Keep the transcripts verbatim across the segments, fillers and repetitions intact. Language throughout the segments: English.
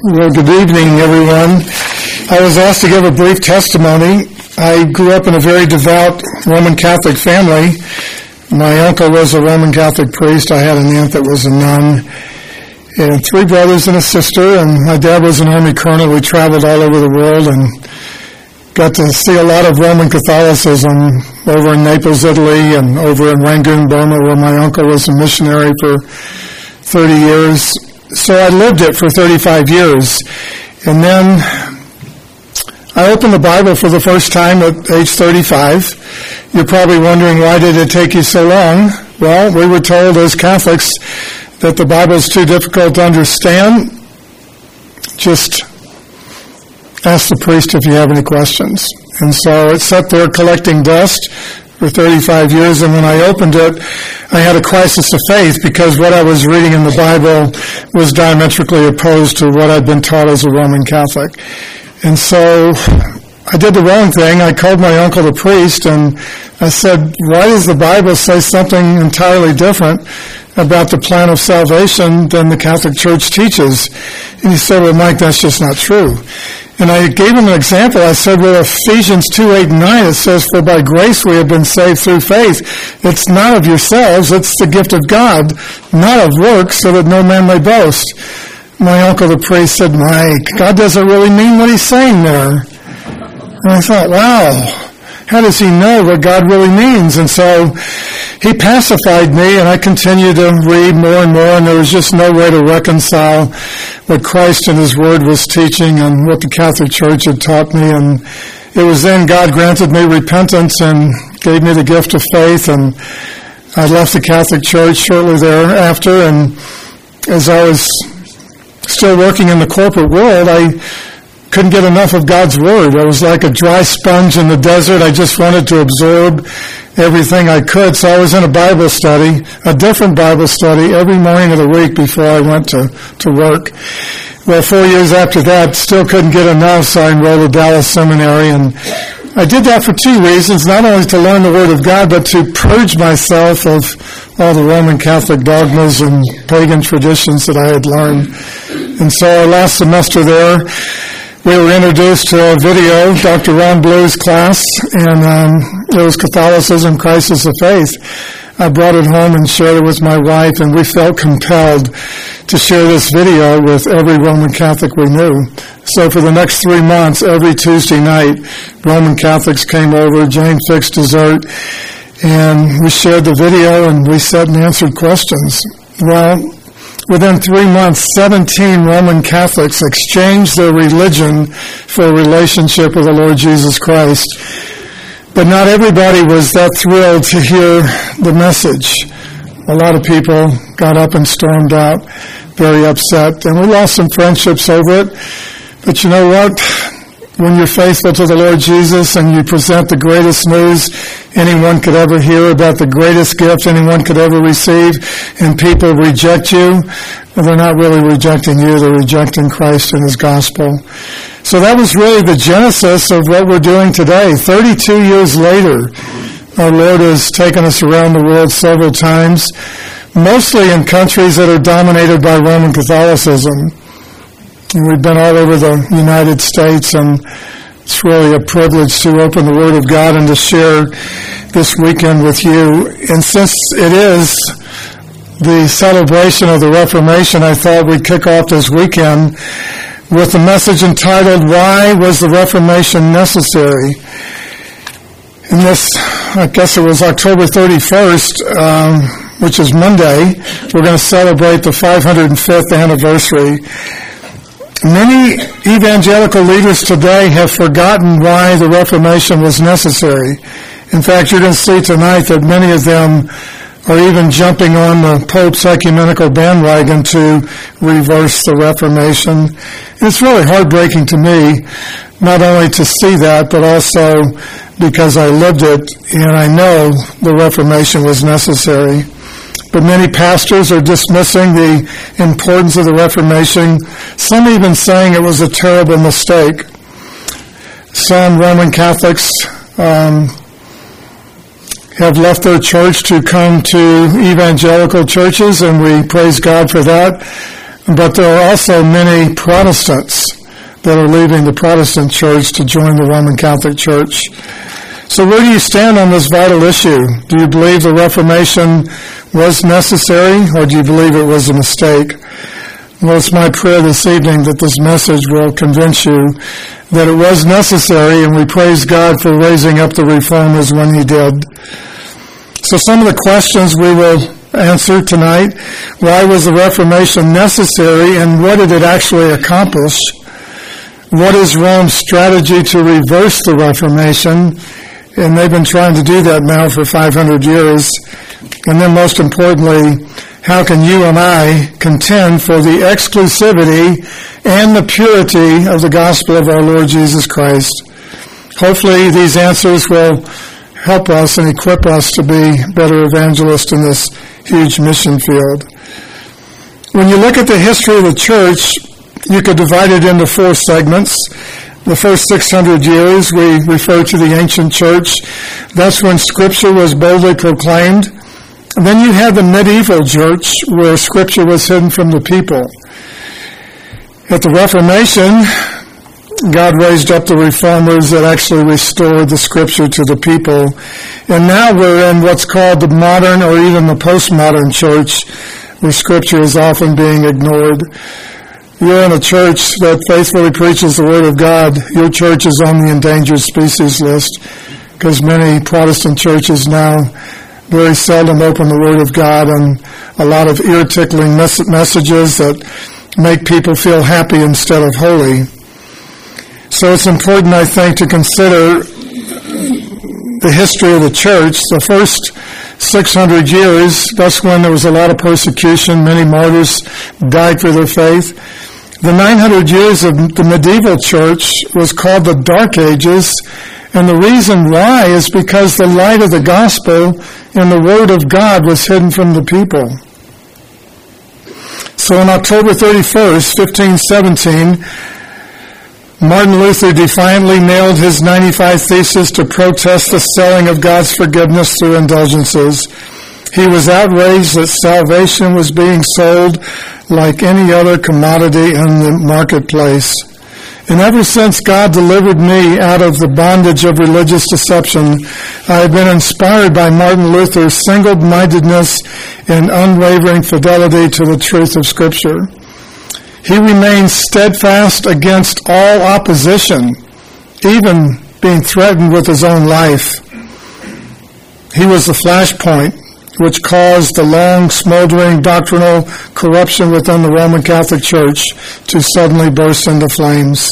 Well, good evening, everyone. I was asked to give a brief testimony. I grew up in a very devout Roman Catholic family. My uncle was a Roman Catholic priest. I had an aunt that was a nun, and three brothers and a sister, and my dad was an Army colonel. We traveled all over the world and got to see a lot of Roman Catholicism over in Naples, Italy, and over in Rangoon, Burma, where my uncle was a missionary for thirty years. So I lived it for thirty-five years. And then I opened the Bible for the first time at age thirty-five. You're probably wondering, why did it take you so long? Well, we were told as Catholics that the Bible is too difficult to understand. Just ask the priest if you have any questions. And so it sat there collecting dust for thirty-five years, and when I opened it, I had a crisis of faith because what I was reading in the Bible was diametrically opposed to what I'd been taught as a Roman Catholic. And so I did the wrong thing. I called my uncle the priest, and I said, why does the Bible say something entirely different about the plan of salvation than the Catholic Church teaches? And he said, well, Mike, that's just not true. And I gave him an example. I said, well, Ephesians two, eight, and nine, it says, for by grace we have been saved through faith. It's not of yourselves, it's the gift of God, not of works, so that no man may boast. My uncle the priest said, Mike, God doesn't really mean what he's saying there. And I thought, wow, how does he know what God really means? And so he pacified me, and I continued to read more and more, and there was just no way to reconcile what Christ and his word was teaching and what the Catholic Church had taught me. And it was then God granted me repentance and gave me the gift of faith, and I left the Catholic Church shortly thereafter. And as I was still working in the corporate world, I couldn't get enough of God's word. I was like a dry sponge in the desert. I just wanted to absorb everything I could. So I was in a Bible study, a different Bible study, every morning of the week before I went to, to work. Well, four years after that, still couldn't get enough, so I enrolled at Dallas Seminary. And I did that for two reasons, not only to learn the Word of God, but to purge myself of all the Roman Catholic dogmas and pagan traditions that I had learned. And so our last semester there, we were introduced to a video, Doctor Ron Blue's class, and um, it was Catholicism, Crisis of Faith. I brought it home and shared it with my wife, and we felt compelled to share this video with every Roman Catholic we knew. So for the next three months, every Tuesday night, Roman Catholics came over, Jane fixed dessert, and we shared the video, and we sat and answered questions. Well, within three months, seventeen Roman Catholics exchanged their religion for a relationship with the Lord Jesus Christ. But not everybody was that thrilled to hear the message. A lot of people got up and stormed out, very upset, and we lost some friendships over it. But you know what? When you're faithful to the Lord Jesus and you present the greatest news anyone could ever hear about the greatest gift anyone could ever receive, and people reject you, well, they're not really rejecting you, they're rejecting Christ and his gospel. So that was really the genesis of what we're doing today. thirty-two years later, our Lord has taken us around the world several times, mostly in countries that are dominated by Roman Catholicism. And we've been all over the United States, and it's really a privilege to open the Word of God and to share this weekend with you. And since it is the celebration of the Reformation, I thought we'd kick off this weekend with a message entitled, Why Was the Reformation Necessary? And this, I guess it was October thirty-first, um, which is Monday, we're going to celebrate the five hundred fifth anniversary. Many evangelical leaders today have forgotten why the Reformation was necessary. In fact, you're going to see tonight that many of them are even jumping on the Pope's ecumenical bandwagon to reverse the Reformation. And it's really heartbreaking to me, not only to see that, but also because I lived it and I know the Reformation was necessary. But many pastors are dismissing the importance of the Reformation, some even saying it was a terrible mistake. Some Roman Catholics um, have left their church to come to evangelical churches, and we praise God for that. But there are also many Protestants that are leaving the Protestant church to join the Roman Catholic Church. So where do you stand on this vital issue? Do you believe the Reformation was necessary, or do you believe it was a mistake? Well, it's my prayer this evening that this message will convince you that it was necessary, and we praise God for raising up the reformers when He did. So some of the questions we will answer tonight: why was the Reformation necessary, and what did it actually accomplish? What is Rome's strategy to reverse the Reformation? And they've been trying to do that now for five hundred years. And then most importantly, how can you and I contend for the exclusivity and the purity of the gospel of our Lord Jesus Christ? Hopefully these answers will help us and equip us to be better evangelists in this huge mission field. When you look at the history of the church, you could divide it into four segments. The first six hundred years we refer to the ancient church. That's when Scripture was boldly proclaimed. And then you had the medieval church, where Scripture was hidden from the people. At the Reformation, God raised up the reformers that actually restored the Scripture to the people. And now we're in what's called the modern or even the postmodern church, where Scripture is often being ignored. You're in a church that faithfully preaches the Word of God. Your church is on the endangered species list, because many Protestant churches now very seldom open the Word of God, and a lot of ear-tickling mes- messages that make people feel happy instead of holy. So it's important, I think, to consider the history of the church. The first six hundred years, that's when there was a lot of persecution. Many martyrs died for their faith. The nine hundred years of the medieval church was called the Dark Ages, and the reason why is because the light of the gospel and the Word of God was hidden from the people. So on October thirty-first, fifteen seventeen, Martin Luther defiantly nailed his ninety-five Theses to protest the selling of God's forgiveness through indulgences. He was outraged that salvation was being sold like any other commodity in the marketplace. And ever since God delivered me out of the bondage of religious deception, I have been inspired by Martin Luther's single-mindedness and unwavering fidelity to the truth of Scripture. He remained steadfast against all opposition, even being threatened with his own life. He was the flashpoint which caused the long, smoldering doctrinal corruption within the Roman Catholic Church to suddenly burst into flames.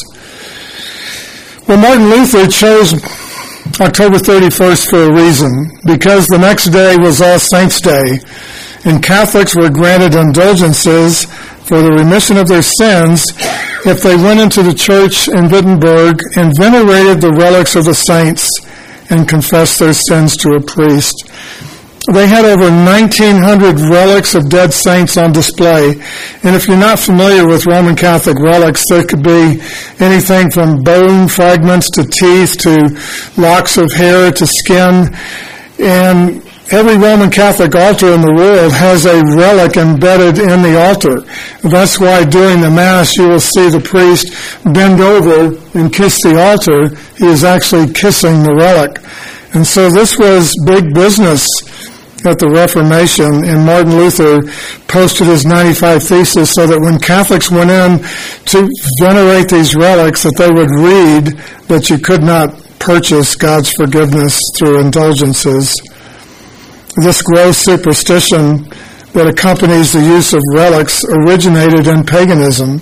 Well, Martin Luther chose October thirty-first for a reason, because the next day was All Saints' Day, and Catholics were granted indulgences for the remission of their sins if they went into the church in Wittenberg and venerated the relics of the saints and confessed their sins to a priest. They had over nineteen hundred relics of dead saints on display. And if you're not familiar with Roman Catholic relics, there could be anything from bone fragments to teeth to locks of hair to skin. And every Roman Catholic altar in the world has a relic embedded in the altar. That's why during the Mass you will see the priest bend over and kiss the altar. He is actually kissing the relic. And so this was big business at the Reformation, and Martin Luther posted his ninety-five Theses so that when Catholics went in to venerate these relics, that they would read that you could not purchase God's forgiveness through indulgences. This gross superstition that accompanies the use of relics originated in paganism.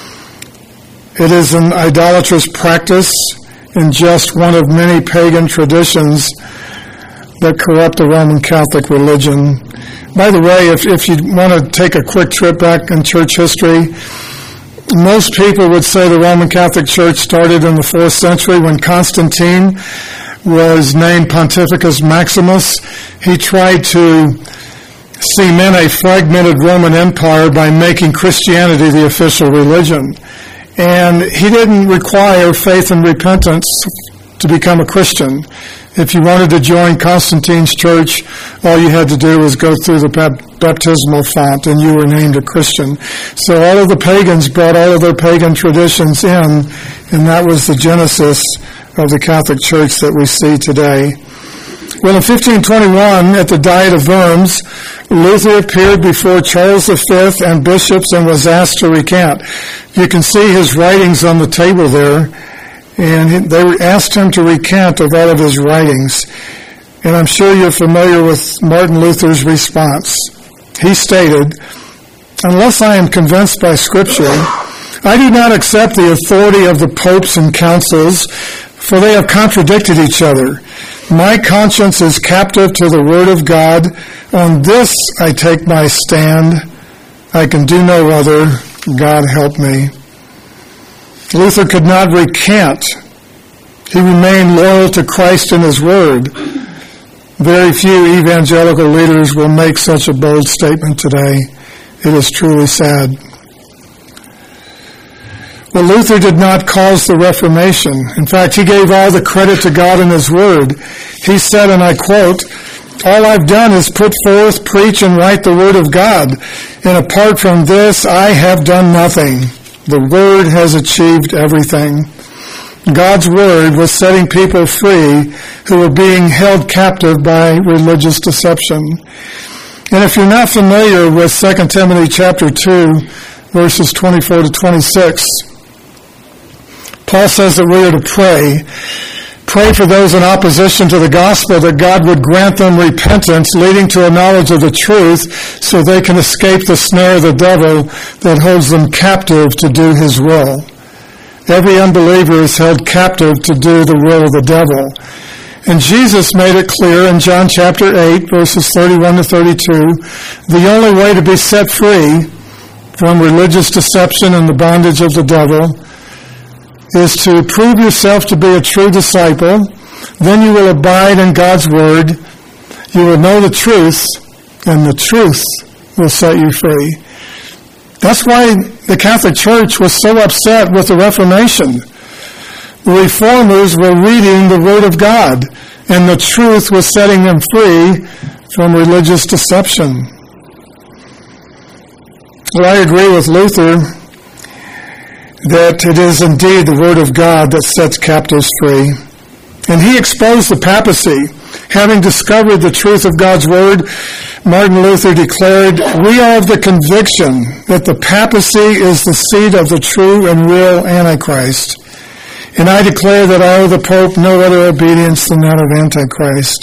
It is an idolatrous practice and just one of many pagan traditions that corrupt the Roman Catholic religion. By the way, if, if you want to take a quick trip back in church history, most people would say the Roman Catholic Church started in the fourth century when Constantine was named Pontificus Maximus. He tried to cement a fragmented Roman Empire by making Christianity the official religion. And he didn't require faith and repentance to become a Christian. If you wanted to join Constantine's church, all you had to do was go through the baptismal font and you were named a Christian. So all of the pagans brought all of their pagan traditions in, and that was the genesis of the Catholic Church that we see today. Well, in fifteen twenty-one, at the Diet of Worms, Luther appeared before Charles the Fifth and bishops and was asked to recant. You can see his writings on the table there, and they asked him to recant of all of his writings. And I'm sure you're familiar with Martin Luther's response. He stated, "Unless I am convinced by Scripture, I do not accept the authority of the popes and councils, for they have contradicted each other. My conscience is captive to the Word of God. On this I take my stand. I can do no other. God help me." Luther could not recant. He remained loyal to Christ and His Word. Very few evangelical leaders will make such a bold statement today. It is truly sad. Well, Luther did not cause the Reformation. In fact, he gave all the credit to God and His Word. He said, and I quote, "All I've done is put forth, preach, and write the Word of God. And apart from this, I have done nothing. The Word has achieved everything." God's Word was setting people free who were being held captive by religious deception. And if you're not familiar with Second Timothy chapter two, verses twenty-four to twenty-six, Paul says that we are to pray. Pray for those in opposition to the gospel, that God would grant them repentance leading to a knowledge of the truth so they can escape the snare of the devil that holds them captive to do his will. Every unbeliever is held captive to do the will of the devil. And Jesus made it clear in John chapter eight, verses thirty-one to thirty-two, the only way to be set free from religious deception and the bondage of the devil is to prove yourself to be a true disciple. Then you will abide in God's Word. You will know the truth, and the truth will set you free. That's why the Catholic Church was so upset with the Reformation. The Reformers were reading the Word of God, and the truth was setting them free from religious deception. Well, I agree with Luther that it is indeed the Word of God that sets captives free. And he exposed the papacy. Having discovered the truth of God's Word, Martin Luther declared, "We are of the conviction that the papacy is the seat of the true and real Antichrist. And I declare that I owe the Pope no other obedience than that of Antichrist."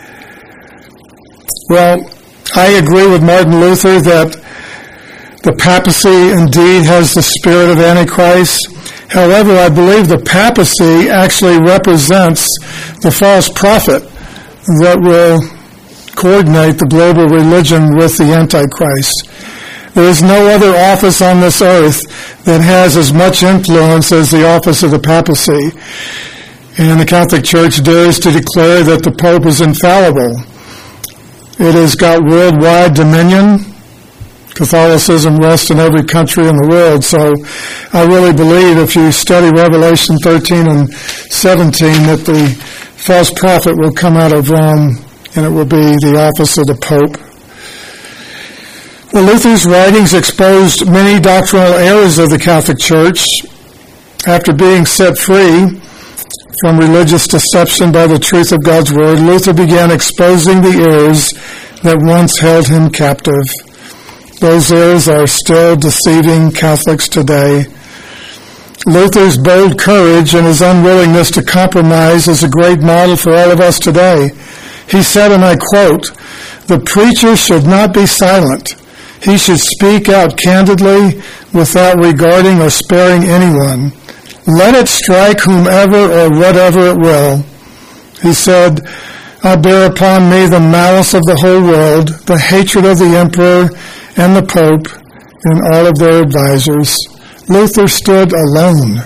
Well, I agree with Martin Luther that the papacy indeed has the spirit of Antichrist. However, I believe the papacy actually represents the false prophet that will coordinate the global religion with the Antichrist. There is no other office on this earth that has as much influence as the office of the papacy. And the Catholic Church dares to declare that the Pope is infallible. It has got worldwide dominion. Catholicism rests in every country in the world. So I really believe if you study Revelation thirteen and seventeen that the false prophet will come out of Rome and it will be the office of the Pope. Well, Luther's writings exposed many doctrinal errors of the Catholic Church. After being set free from religious deception by the truth of God's Word, Luther began exposing the errors that once held him captive. Those errors are still deceiving Catholics today. Luther's bold courage and his unwillingness to compromise is a great model for all of us today. He said, and I quote, "The preacher should not be silent. He should speak out candidly without regarding or sparing anyone. Let it strike whomever or whatever it will." He said, "I bear upon me the malice of the whole world, the hatred of the emperor and the Pope, and all of their advisors." Luther stood alone.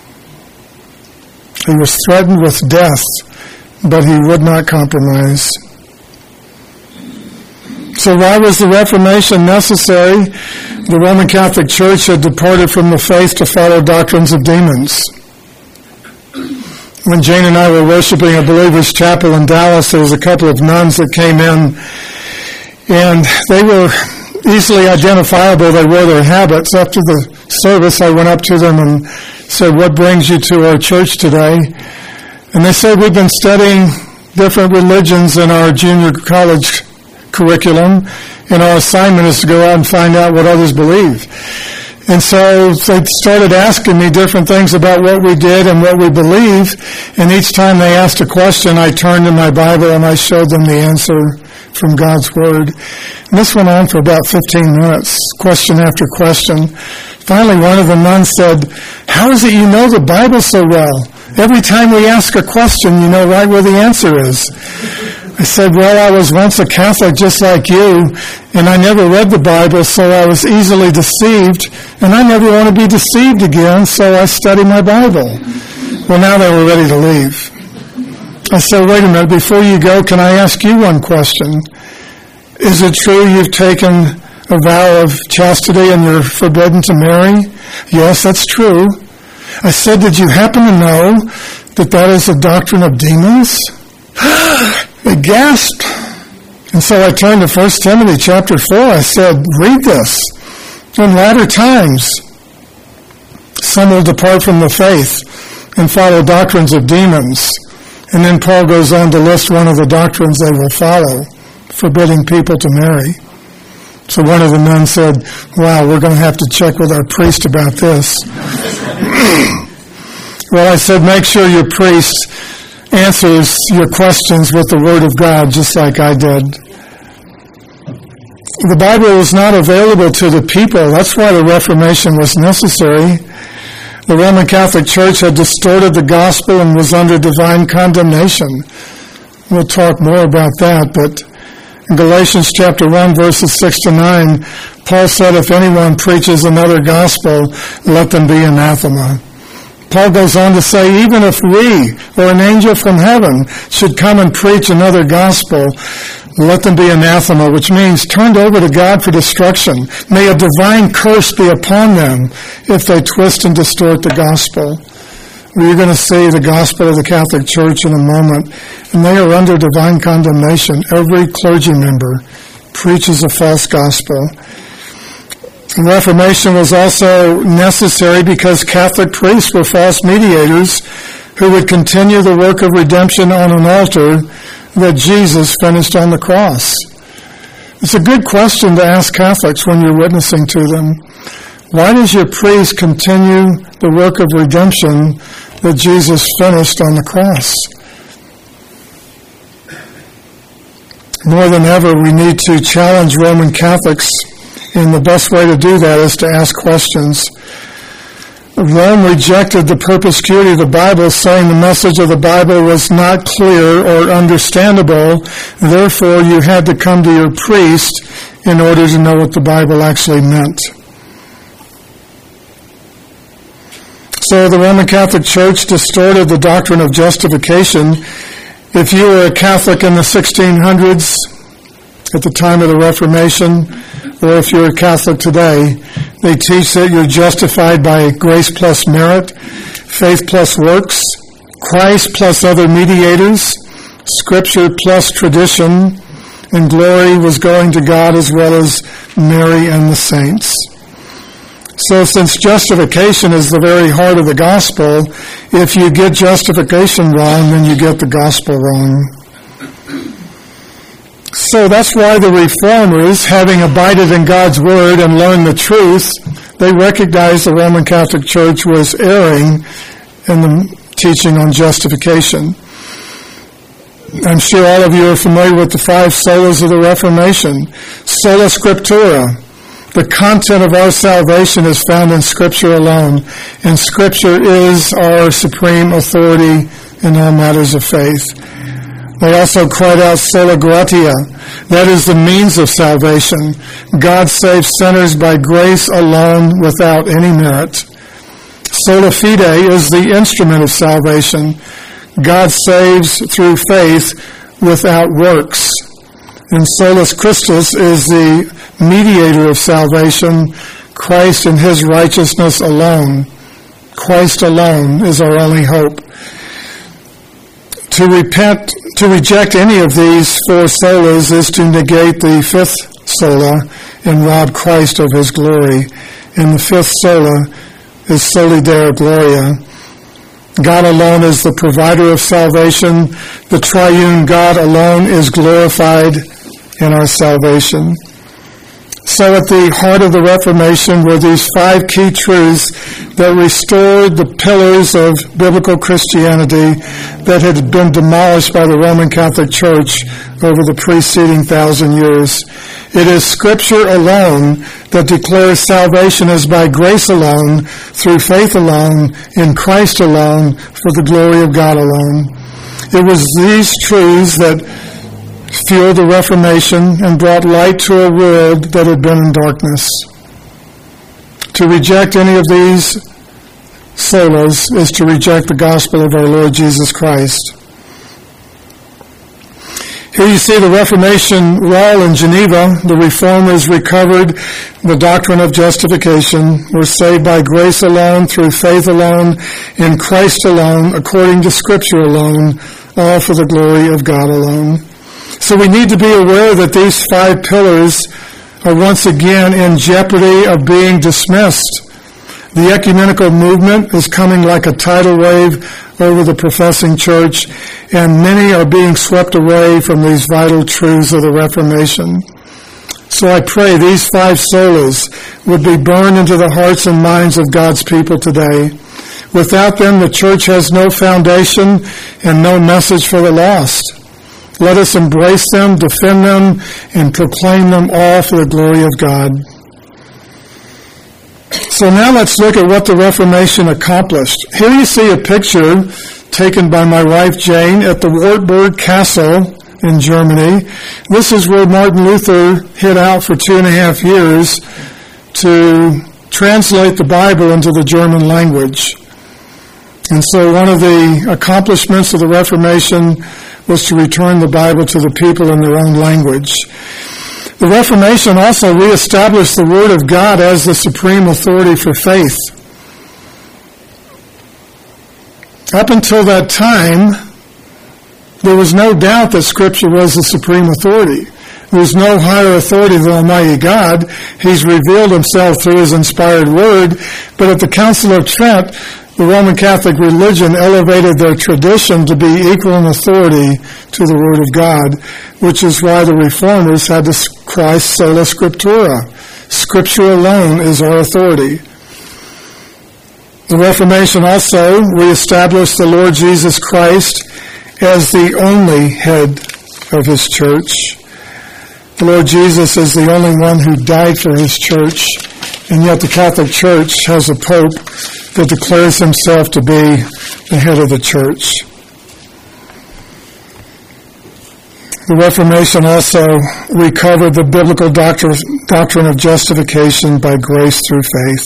He was threatened with death, but he would not compromise. So why was the Reformation necessary? The Roman Catholic Church had departed from the faith to follow doctrines of demons. When Jane and I were worshiping a Believer's Chapel in Dallas, there was a couple of nuns that came in, and they were easily identifiable. They wore their habits. After the service, I went up to them and said, "What brings you to our church today?" And they said, "We've been studying different religions in our junior college curriculum, and our assignment is to go out and find out what others believe." And so they started asking me different things about what we did and what we believe, and each time they asked a question, I turned to my Bible and I showed them the answer from God's Word. And this went on for about fifteen minutes, question after question. Finally, one of the nuns said, "How is it you know the Bible so well? Every time we ask a question, you know right where the answer is." I said, "Well, I was once a Catholic just like you, and I never read the Bible, so I was easily deceived, and I never want to be deceived again, so I study my Bible." Well, now they were ready to leave. I said, "Wait a minute, before you go, can I ask you one question? Is it true you've taken a vow of chastity and you're forbidden to marry?" "Yes, that's true." I said, "Did you happen to know that that is a doctrine of demons?" They gasped. And so I turned to First Timothy chapter four. I said, "Read this. In latter times, some will depart from the faith and follow doctrines of demons." And then Paul goes on to list one of the doctrines they will follow, forbidding people to marry. So one of the nuns said, "Wow, we're going to have to check with our priest about this." Well, I said, "Make sure your priest answers your questions with the Word of God, just like I did." The Bible was not available to the people. That's why the Reformation was necessary. The Roman Catholic Church had distorted the gospel and was under divine condemnation. We'll talk more about that, but in Galatians chapter one, verses six to nine, Paul said, "If anyone preaches another gospel, let them be anathema." Paul goes on to say, even if we or an angel from heaven should come and preach another gospel, let them be anathema, which means turned over to God for destruction. May a divine curse be upon them if they twist and distort the gospel. We're going to see the gospel of the Catholic Church in a moment, and they are under divine condemnation. Every clergy member preaches a false gospel. The Reformation was also necessary because Catholic priests were false mediators who would continue the work of redemption on an altar that Jesus finished on the cross. It's a good question to ask Catholics when you're witnessing to them. Why does your priest continue the work of redemption that Jesus finished on the cross? More than ever, we need to challenge Roman Catholics, and the best way to do that is to ask questions. Rome rejected the perspicuity of the Bible, saying the message of the Bible was not clear or understandable. Therefore, you had to come to your priest in order to know what the Bible actually meant. So the Roman Catholic Church distorted the doctrine of justification. If you were a Catholic in the sixteen hundreds, at the time of the Reformation, or if you're a Catholic today, they teach that you're justified by grace plus merit, faith plus works, Christ plus other mediators, Scripture plus tradition, and glory was going to God as well as Mary and the saints. So since justification is the very heart of the gospel, if you get justification wrong, then you get the gospel wrong. So that's why the Reformers, having abided in God's Word and learned the truth, they recognized the Roman Catholic Church was erring in the teaching on justification. I'm sure all of you are familiar with the five solas of the Reformation. Sola Scriptura. The content of our salvation is found in Scripture alone, and Scripture is our supreme authority in all matters of faith. They also cried out sola gratia. That is the means of salvation. God saves sinners by grace alone without any merit. Sola fide is the instrument of salvation. God saves through faith without works. And solus Christus is the mediator of salvation, Christ and his righteousness alone. Christ alone is our only hope. To repent, to reject any of these four solas is to negate the fifth sola and rob Christ of his glory. And the fifth sola is soli Deo Gloria. God alone is the provider of salvation. The triune God alone is glorified in our salvation. So at the heart of the Reformation were these five key truths that restored the pillars of biblical Christianity that had been demolished by the Roman Catholic Church over the preceding thousand years. It is Scripture alone that declares salvation is by grace alone, through faith alone, in Christ alone, for the glory of God alone. It was these truths that fueled the Reformation and brought light to a world that had been in darkness. To reject any of these solas is to reject the gospel of our Lord Jesus Christ. Here you see the Reformation wall in Geneva. The Reformers recovered the doctrine of justification. We're saved by grace alone, through faith alone, in Christ alone, according to Scripture alone, all for the glory of God alone. So we need to be aware that these five pillars are once again in jeopardy of being dismissed. The ecumenical movement is coming like a tidal wave over the professing church, and many are being swept away from these vital truths of the Reformation. So I pray these five solas would be burned into the hearts and minds of God's people today. Without them, the church has no foundation and no message for the lost. Let us embrace them, defend them, and proclaim them all for the glory of God. So now let's look at what the Reformation accomplished. Here you see a picture taken by my wife Jane at the Wartburg Castle in Germany. This is where Martin Luther hid out for two and a half years to translate the Bible into the German language. And so one of the accomplishments of the Reformation was to return the Bible to the people in their own language. The Reformation also reestablished the Word of God as the supreme authority for faith. Up until that time, there was no doubt that Scripture was the supreme authority. There was no higher authority than Almighty God. He's revealed himself through his inspired Word. But at the Council of Trent, the Roman Catholic religion elevated their tradition to be equal in authority to the Word of God, which is why the Reformers had to cry sola scriptura. Scripture alone is our authority. The Reformation also reestablished the Lord Jesus Christ as the only head of his church. The Lord Jesus is the only one who died for his church, and yet the Catholic Church has a pope that declares himself to be the head of the church. The Reformation also recovered the biblical doctrine, doctrine of justification by grace through faith.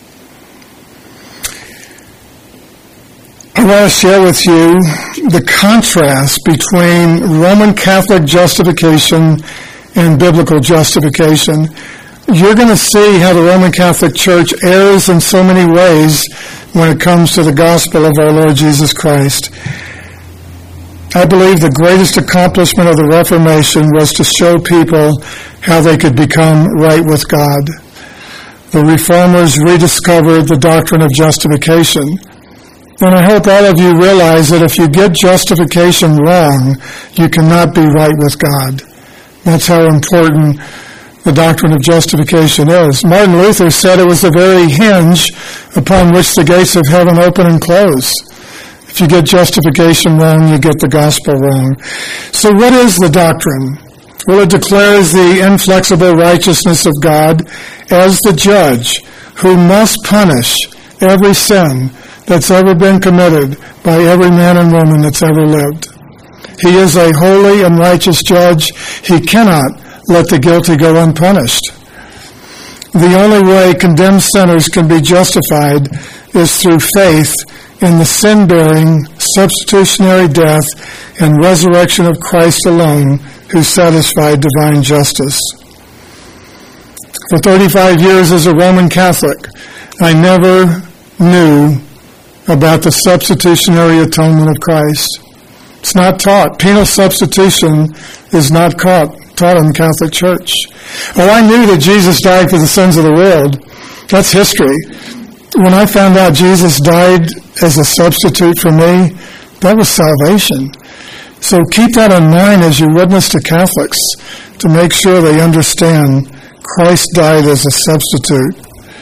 I want to share with you the contrast between Roman Catholic justification and biblical justification. You're going to see how the Roman Catholic Church errs in so many ways when it comes to the gospel of our Lord Jesus Christ. I believe the greatest accomplishment of the Reformation was to show people how they could become right with God. The Reformers rediscovered the doctrine of justification. And I hope all of you realize that if you get justification wrong, you cannot be right with God. That's how important the doctrine of justification is. Martin Luther said it was the very hinge upon which the gates of heaven open and close. If you get justification wrong, you get the gospel wrong. So what is the doctrine? Well, it declares the inflexible righteousness of God as the judge who must punish every sin that's ever been committed by every man and woman that's ever lived. He is a holy and righteous judge. He cannot let the guilty go unpunished. The only way condemned sinners can be justified is through faith in the sin-bearing, substitutionary death and resurrection of Christ alone, who satisfied divine justice. For thirty-five years as a Roman Catholic, I never knew about the substitutionary atonement of Christ. It's not taught. Penal substitution is not taught, taught in the Catholic Church. Oh, I knew that Jesus died for the sins of the world. That's history. When I found out Jesus died as a substitute for me, that was salvation. So keep that in mind as you witness to Catholics, to make sure they understand Christ died as a substitute.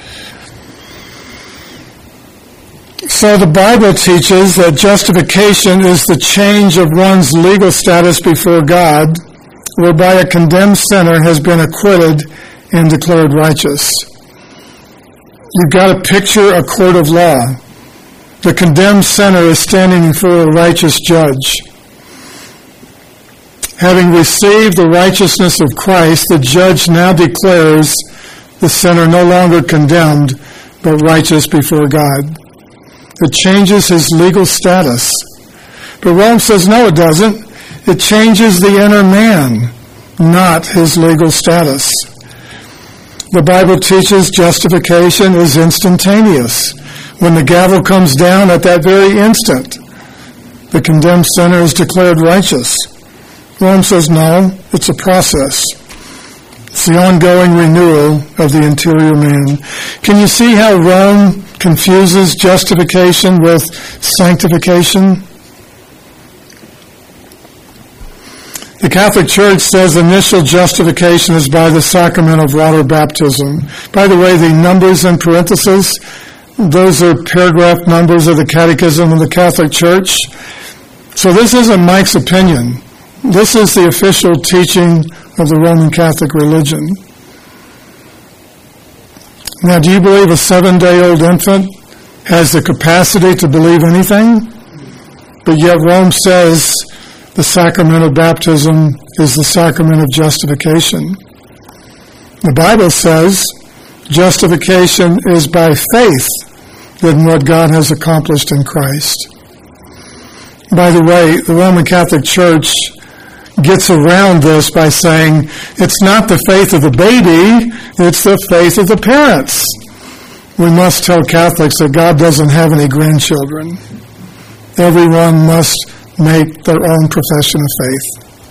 So the Bible teaches that justification is the change of one's legal status before God, whereby a condemned sinner has been acquitted and declared righteous. You've got to picture a court of law. The condemned sinner is standing before a righteous judge. Having received the righteousness of Christ, the judge now declares the sinner no longer condemned, but righteous before God. It changes his legal status. But Rome says, no, it doesn't. It changes the inner man, not his legal status. The Bible teaches justification is instantaneous. When the gavel comes down, at that very instant, the condemned sinner is declared righteous. Rome says, no, it's a process. It's the ongoing renewal of the interior man. Can you see how Rome confuses justification with sanctification? The Catholic Church says initial justification is by the sacrament of water baptism. By the way, the numbers in parentheses, those are paragraph numbers of the Catechism of the Catholic Church. So this isn't Mike's opinion. This is the official teaching of the Roman Catholic religion. Now, do you believe a seven-day-old infant has the capacity to believe anything? But yet Rome says the sacrament of baptism is the sacrament of justification. The Bible says justification is by faith in what God has accomplished in Christ. By the way, the Roman Catholic Church gets around this by saying it's not the faith of the baby, it's the faith of the parents. We must tell Catholics that God doesn't have any grandchildren. Everyone must make their own profession of faith.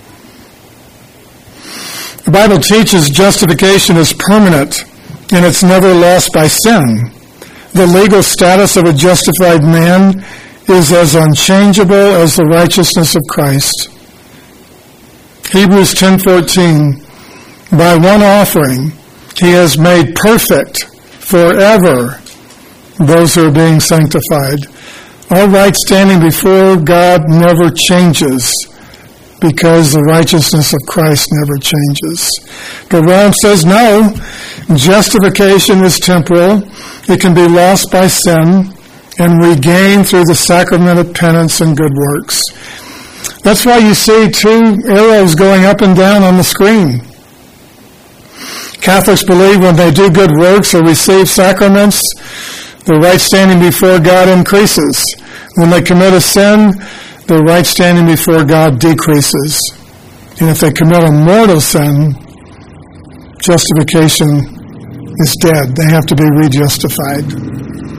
The Bible teaches justification is permanent and it's never lost by sin. The legal status of a justified man is as unchangeable as the righteousness of Christ. Hebrews ten fourteen, by one offering he has made perfect forever those who are being sanctified. Our right standing before God never changes because the righteousness of Christ never changes. But Rome says no, justification is temporal. It can be lost by sin and regained through the sacrament of penance and good works. That's why you see two arrows going up and down on the screen. Catholics believe when they do good works or receive sacraments, their right standing before God increases. When they commit a sin, their right standing before God decreases. And if they commit a mortal sin, justification is dead. They have to be rejustified.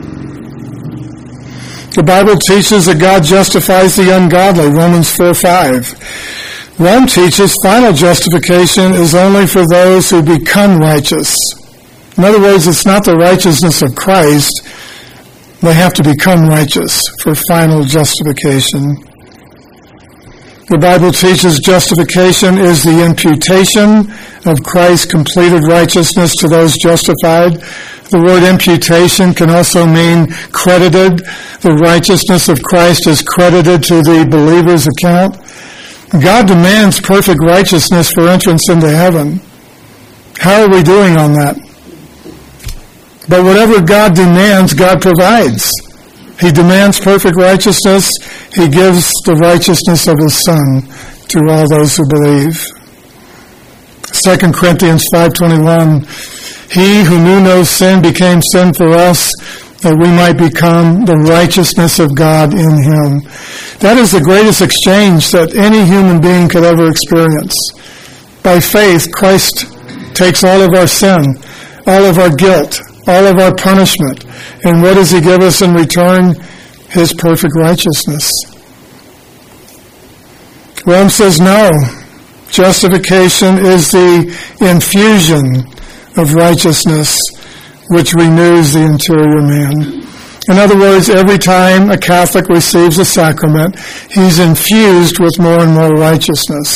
The Bible teaches that God justifies the ungodly, Romans four five. Rome teaches final justification is only for those who become righteous. In other words, it's not the righteousness of Christ. They have to become righteous for final justification. The Bible teaches justification is the imputation of Christ's completed righteousness to those justified. The word imputation can also mean credited. The righteousness of Christ is credited to the believer's account. God demands perfect righteousness for entrance into heaven. How are we doing on that? But whatever God demands, God provides. He demands perfect righteousness. He gives the righteousness of His Son to all those who believe. Second Corinthians five twenty-one, He who knew no sin became sin for us, that we might become the righteousness of God in Him. That is the greatest exchange that any human being could ever experience. By faith, Christ takes all of our sin, all of our guilt, all of our punishment, and what does He give us in return? His perfect righteousness. Rome says no. Justification is the infusion of righteousness which renews the interior man. In other words, every time a Catholic receives a sacrament, he's infused with more and more righteousness.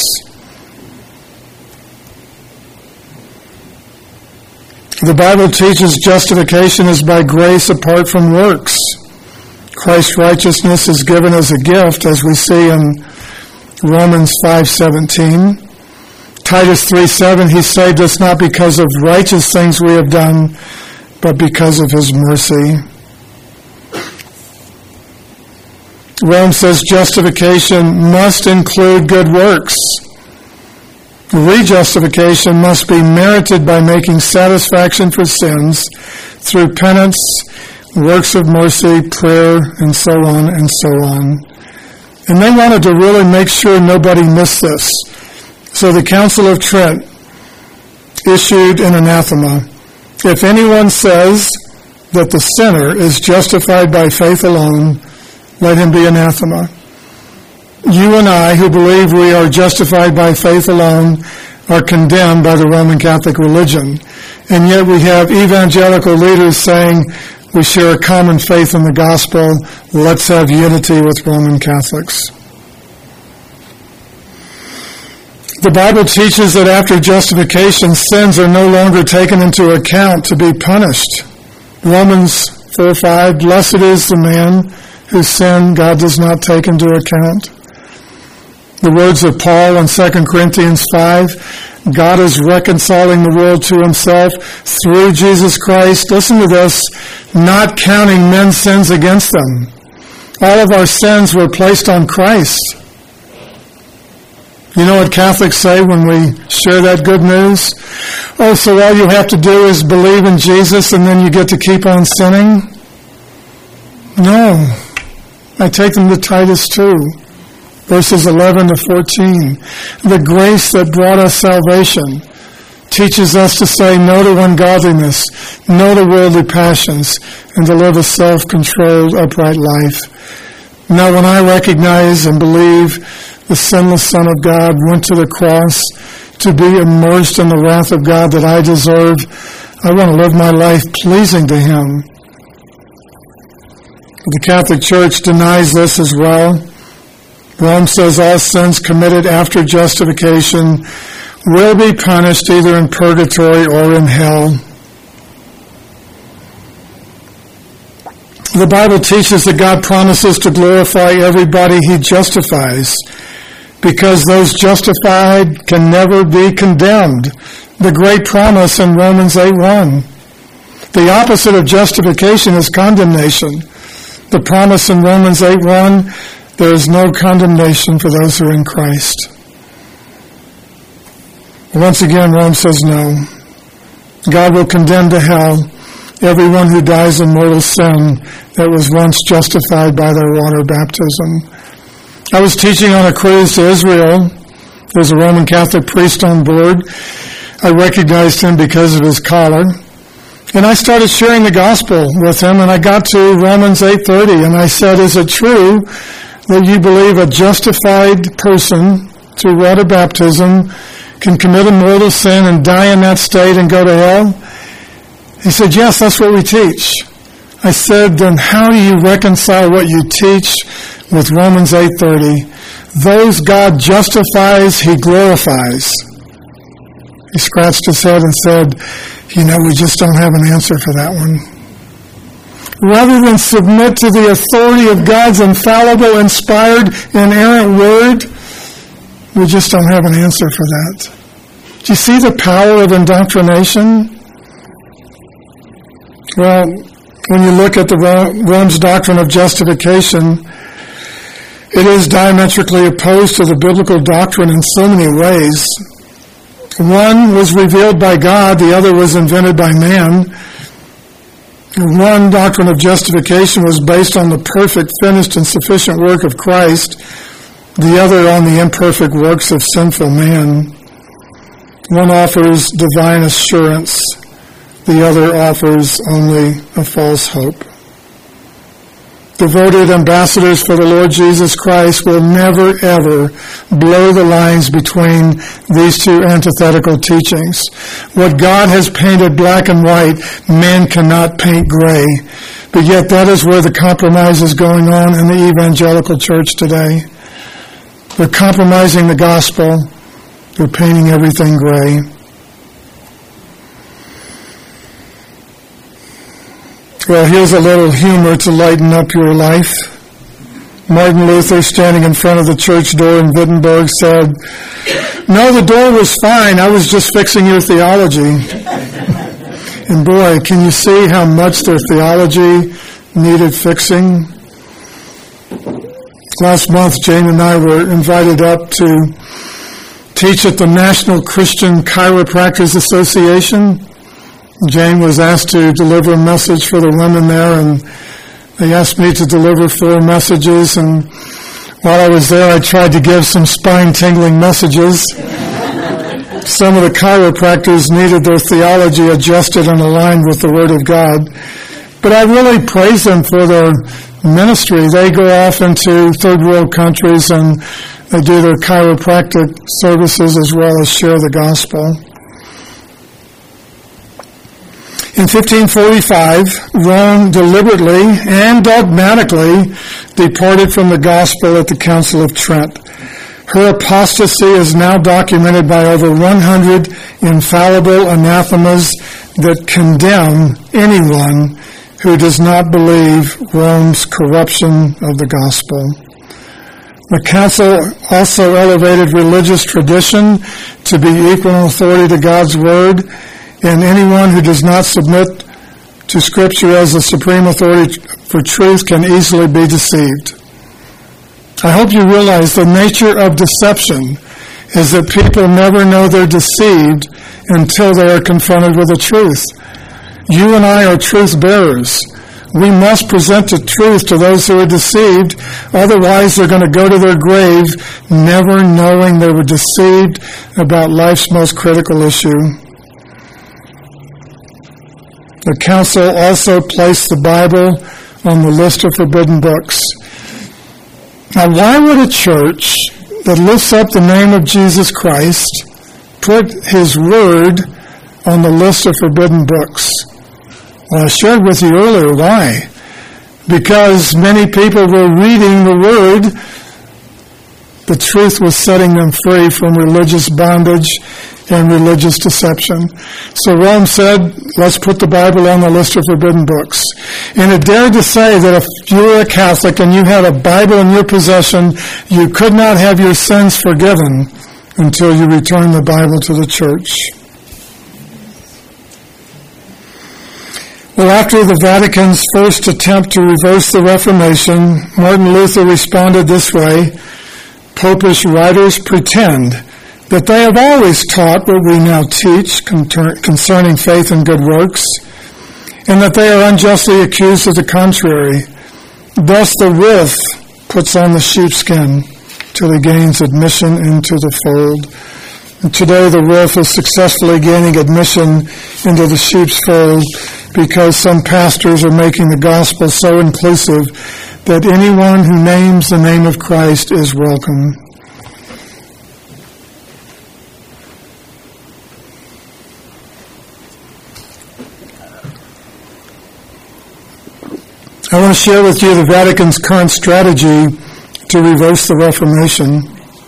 The Bible teaches justification is by grace apart from works. Christ's righteousness is given as a gift, as we see in Romans five seventeen. Titus three seven, he saved us not because of righteous things we have done, but because of his mercy. Rome says justification must include good works. Rejustification must be merited by making satisfaction for sins through penance, works of mercy, prayer, and so on and so on. And they wanted to really make sure nobody missed this. So the Council of Trent issued an anathema. If anyone says that the sinner is justified by faith alone, let him be anathema. You and I, who believe we are justified by faith alone, are condemned by the Roman Catholic religion. And yet we have evangelical leaders saying we share a common faith in the gospel. Let's have unity with Roman Catholics. The Bible teaches that after justification, sins are no longer taken into account to be punished. Romans four five, blessed is the man whose sin God does not take into account. The words of Paul in Second Corinthians five, God is reconciling the world to himself through Jesus Christ. Listen to this, not counting men's sins against them. All of our sins were placed on Christ. You know what Catholics say when we share that good news? Oh, so all you have to do is believe in Jesus and then you get to keep on sinning? No. I take them to Titus two, verses eleven to fourteen. The grace that brought us salvation teaches us to say no to ungodliness, no to worldly passions, and to live a self-controlled, upright life. Now, when I recognize and believe the sinless Son of God went to the cross to be immersed in the wrath of God that I deserve, I want to live my life pleasing to him. The Catholic Church denies this as well. Rome says all sins committed after justification will be punished either in purgatory or in hell. The Bible teaches that God promises to glorify everybody he justifies, because those justified can never be condemned. The great promise in Romans eight one. The opposite of justification is condemnation. The promise in Romans eight one, there is no condemnation for those who are in Christ. Once again, Rome says no. God will condemn to hell everyone who dies in mortal sin that was once justified by their water baptism. I was teaching on a cruise to Israel. There was a Roman Catholic priest on board. I recognized him because of his collar. And I started sharing the gospel with him, and I got to Romans eight thirty, and I said, is it true that you believe a justified person through water baptism can commit a mortal sin and die in that state and go to hell? He said, yes, that's what we teach. I said, then how do you reconcile what you teach with Romans eight thirty? Those God justifies, he glorifies. He scratched his head and said, you know, we just don't have an answer for that one. Rather than submit to the authority of God's infallible, inspired, inerrant word, we just don't have an answer for that. Do you see the power of indoctrination? Well, when you look at the Rome's doctrine of justification, it is diametrically opposed to the biblical doctrine in so many ways. One was revealed by God, the other was invented by man. One doctrine of justification was based on the perfect, finished, and sufficient work of Christ, the other on the imperfect works of sinful man. One offers divine assurance, the other offers only a false hope. devoted ambassadors for the Lord Jesus Christ will never, ever blur the lines between these two antithetical teachings. What God has painted black and white, man cannot paint gray. But yet that is where the compromise is going on in the evangelical church today. They're compromising the gospel. They're painting everything gray. Well, here's a little humor to lighten up your life. Martin Luther, standing in front of the church door in Wittenberg, said, "No, the door was fine. I was just fixing your theology." And boy, can you see how much their theology needed fixing? Last month, Jane and I were invited up to teach at the National Christian Chiropractors Association. Jane was asked to deliver a message for the women there, and they asked me to deliver four messages, and while I was there, I tried to give some spine-tingling messages. Some of the chiropractors needed their theology adjusted and aligned with the Word of God. But I really praise them for their ministry. They go off into third world countries and they do their chiropractic services as well as share the gospel. In fifteen forty-five, Rome deliberately and dogmatically departed from the gospel at the Council of Trent. Her apostasy is now documented by over one hundred infallible anathemas that condemn anyone who does not believe Rome's corruption of the gospel. The council also elevated religious tradition to be equal in authority to God's word, and anyone who does not submit to Scripture as the supreme authority for truth can easily be deceived. I hope you realize the nature of deception is that people never know they're deceived until they are confronted with the truth. You and I are truth bearers. We must present the truth to those who are deceived. Otherwise, they're going to go to their grave never knowing they were deceived about life's most critical issue. The council also placed the Bible on the list of forbidden books. Now, why would a church that lifts up the name of Jesus Christ put His Word on the list of forbidden books? Well, I shared with you earlier why. Because many people were reading the Word. The truth was setting them free from religious bondage and religious deception. So Rome said, let's put the Bible on the list of forbidden books. And it dared to say that if you were a Catholic and you had a Bible in your possession, you could not have your sins forgiven until you returned the Bible to the church. Well, after the Vatican's first attempt to reverse the Reformation, Martin Luther responded this way: Popish writers pretend that they have always taught what we now teach concerning faith and good works, and that they are unjustly accused of the contrary. Thus the wolf puts on the sheepskin till he gains admission into the fold. And today the wolf is successfully gaining admission into the sheep's fold because some pastors are making the gospel so inclusive that anyone who names the name of Christ is welcome. I want to share with you the Vatican's current strategy to reverse the Reformation.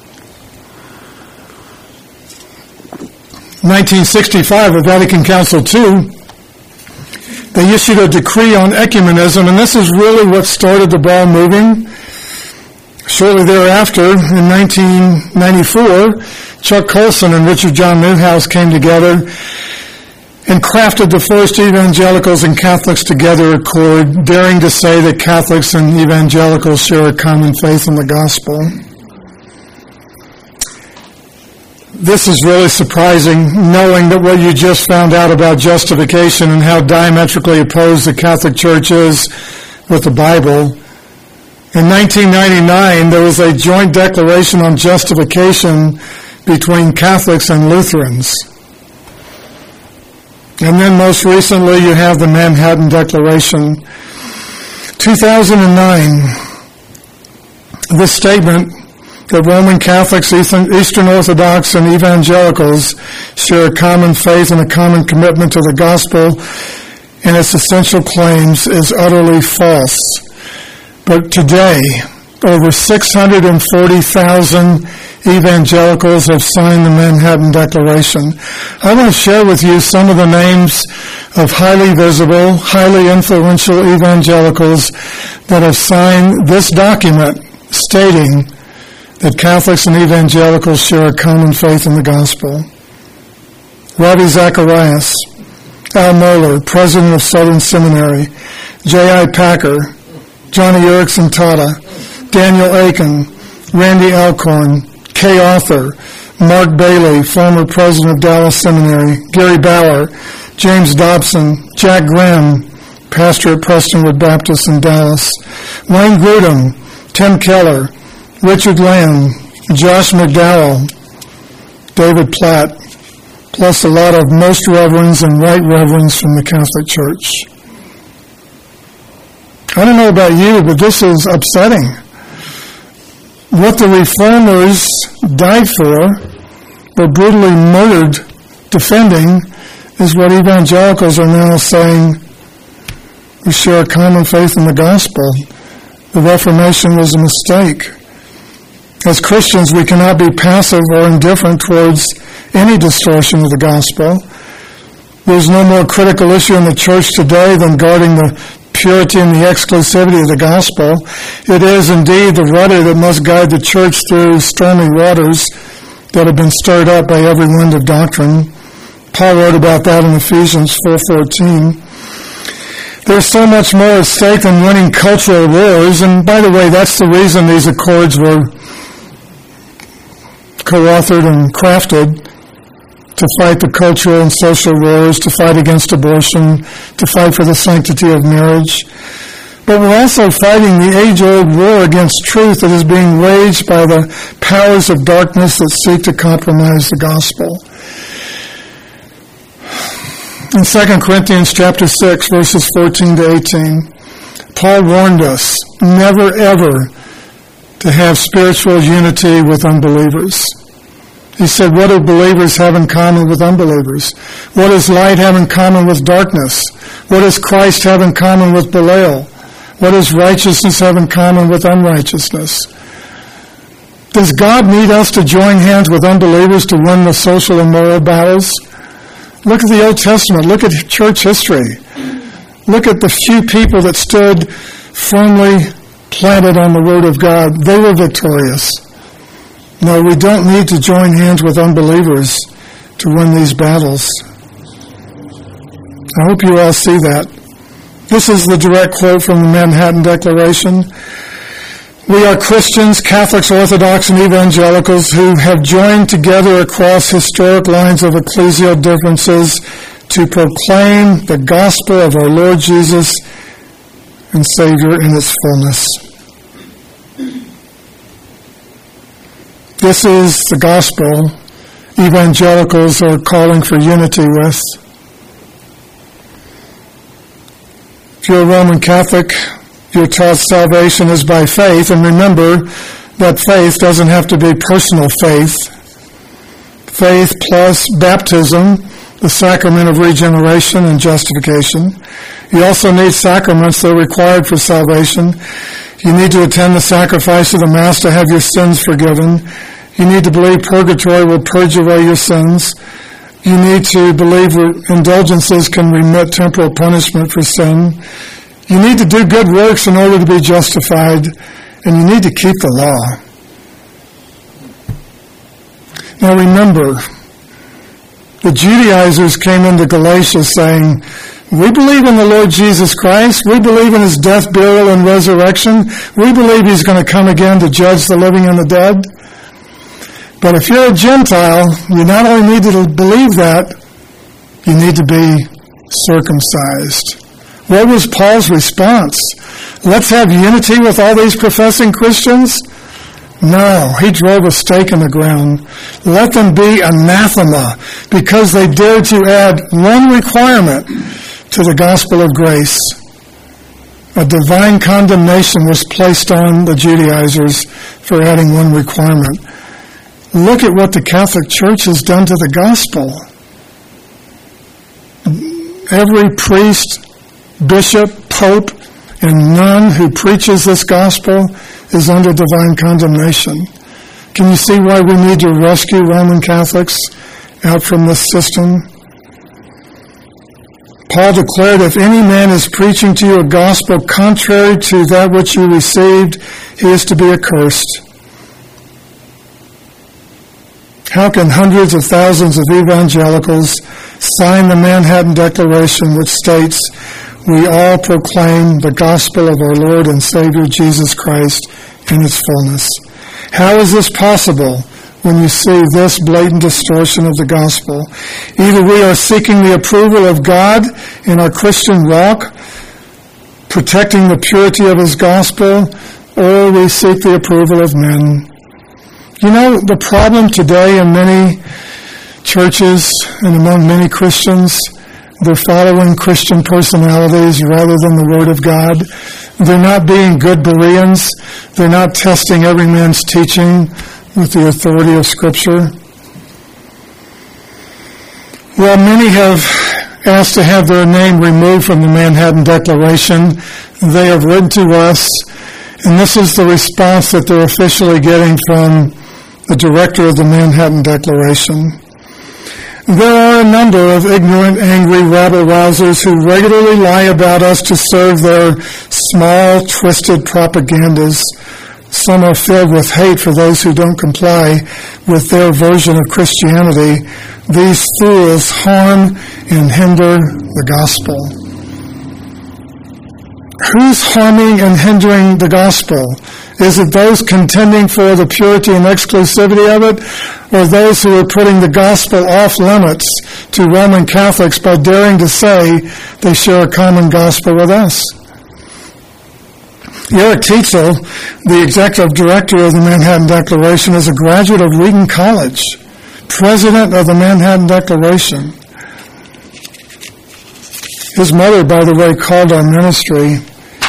In nineteen sixty-five, at Vatican Council two, they issued a decree on ecumenism, and this is really what started the ball moving. Shortly thereafter, in nineteen ninety-four, Chuck Colson and Richard John Neuhaus came together and crafted the first Evangelicals and Catholics Together Accord, daring to say that Catholics and Evangelicals share a common faith in the gospel. This is really surprising, knowing that what you just found out about justification and how diametrically opposed the Catholic Church is with the Bible. In nineteen ninety-nine, there was a joint declaration on justification between Catholics and Lutherans. And then most recently, you have the Manhattan Declaration. two thousand nine, this statement that Roman Catholics, Eastern Orthodox, and Evangelicals share a common faith and a common commitment to the gospel and its essential claims is utterly false. But today, over six hundred forty thousand evangelicals have signed the Manhattan Declaration. I want to share with you some of the names of highly visible, highly influential evangelicals that have signed this document stating that Catholics and evangelicals share a common faith in the gospel. Ravi Zacharias, Al Mohler, President of Southern Seminary, J I Packer, Johnny Erickson Tata, Daniel Aiken, Randy Alcorn, Kay Arthur, Mark Bailey, former President of Dallas Seminary, Gary Bauer, James Dobson, Jack Graham, pastor at Prestonwood Baptist in Dallas, Wayne Grudem, Tim Keller, Richard Lamb, Josh McDowell, David Platt, plus a lot of most reverends and right reverends from the Catholic Church. I don't know about you, but this is upsetting. What the Reformers died for, or brutally murdered defending, is what evangelicals are now saying we share a common faith in the gospel. The Reformation was a mistake. As Christians, we cannot be passive or indifferent towards any distortion of the gospel. There's no more critical issue in the church today than guarding the purity and the exclusivity of the gospel. It is indeed the rudder that must guide the church through stormy waters that have been stirred up by every wind of doctrine. Paul wrote about that in Ephesians four fourteen. There's so much more at stake than winning cultural wars, and by the way, that's the reason these accords were co-authored and crafted, to fight the cultural and social wars, to fight against abortion, to fight for the sanctity of marriage. But we're also fighting the age-old war against truth that is being waged by the powers of darkness that seek to compromise the gospel. In Second Corinthians chapter six, verses fourteen to eighteen, Paul warned us never ever to have spiritual unity with unbelievers. He said, what do believers have in common with unbelievers? What does light have in common with darkness? What does Christ have in common with Belial? What does righteousness have in common with unrighteousness? Does God need us to join hands with unbelievers to win the social and moral battles? Look at the Old Testament. Look at church history. Look at the few people that stood firmly planted on the Word of God. They were victorious. No, we don't need to join hands with unbelievers to win these battles. I hope you all see that. This is the direct quote from the Manhattan Declaration. We are Christians, Catholics, Orthodox, and Evangelicals who have joined together across historic lines of ecclesial differences to proclaim the gospel of our Lord Jesus and Savior in its fullness. This is the gospel evangelicals are calling for unity with. If you're a Roman Catholic, you're taught salvation is by faith, and remember that faith doesn't have to be personal faith. Faith plus baptism, the sacrament of regeneration and justification. You also need sacraments that are required for salvation. You need to attend the sacrifice of the Mass to have your sins forgiven. You need to believe purgatory will purge away your sins. You need to believe indulgences can remit temporal punishment for sin. You need to do good works in order to be justified, and you need to keep the law. Now remember, the Judaizers came into Galatia saying, we believe in the Lord Jesus Christ. We believe in his death, burial, and resurrection. We believe he's going to come again to judge the living and the dead. But if you're a Gentile, you not only need to believe that, you need to be circumcised. What was Paul's response? Let's have unity with all these professing Christians? No, he drove a stake in the ground. Let them be anathema because they dared to add one requirement to the gospel of grace. A divine condemnation was placed on the Judaizers for adding one requirement. Look at what the Catholic Church has done to the gospel. Every priest, bishop, pope, and nun who preaches this gospel is under divine condemnation. Can you see why we need to rescue Roman Catholics out from this system? Paul declared, if any man is preaching to you a gospel contrary to that which you received, he is to be accursed. How can hundreds of thousands of evangelicals sign the Manhattan Declaration, which states, we all proclaim the gospel of our Lord and Savior Jesus Christ in its fullness? How is this possible when you see this blatant distortion of the gospel? Either we are seeking the approval of God in our Christian walk, protecting the purity of his gospel, or we seek the approval of men. You know, the problem today in many churches and among many Christians, they're following Christian personalities rather than the Word of God. They're not being good Bereans. They're not testing every man's teaching with the authority of Scripture. Well, many have asked to have their name removed from the Manhattan Declaration. They have written to us, and this is the response that they're officially getting from the director of the Manhattan Declaration. There are a number of ignorant, angry rabble-rousers who regularly lie about us to serve their small, twisted propagandas. Some are filled with hate for those who don't comply with their version of Christianity. These fools harm and hinder the gospel. Who's harming and hindering the gospel? Is it those contending for the purity and exclusivity of it, or those who are putting the gospel off limits to Roman Catholics by daring to say they share a common gospel with us? Eric Tetzel, the executive director of the Manhattan Declaration, is a graduate of Wheaton College, president of the Manhattan Declaration. His mother, by the way, called our ministry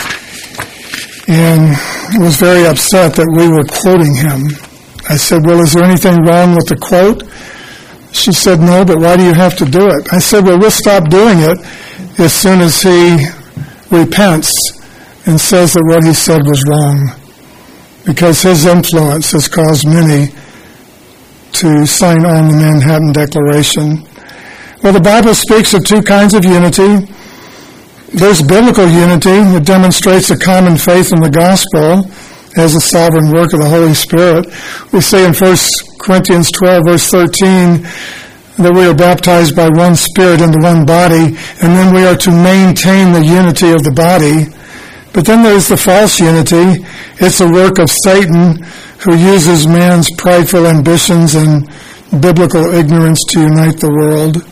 and was very upset that we were quoting him. I said, well, is there anything wrong with the quote? She said, no, but why do you have to do it? I said, well, we'll stop doing it as soon as he repents and says that what he said was wrong, because his influence has caused many to sign on the Manhattan Declaration. Well, the Bible speaks of two kinds of unity. There's biblical unity that demonstrates a common faith in the gospel as a sovereign work of the Holy Spirit. We say in First Corinthians twelve, verse thirteen, that we are baptized by one Spirit into one body, and then we are to maintain the unity of the body. But then there's the false unity. It's a work of Satan, who uses man's prideful ambitions and biblical ignorance to unite the world.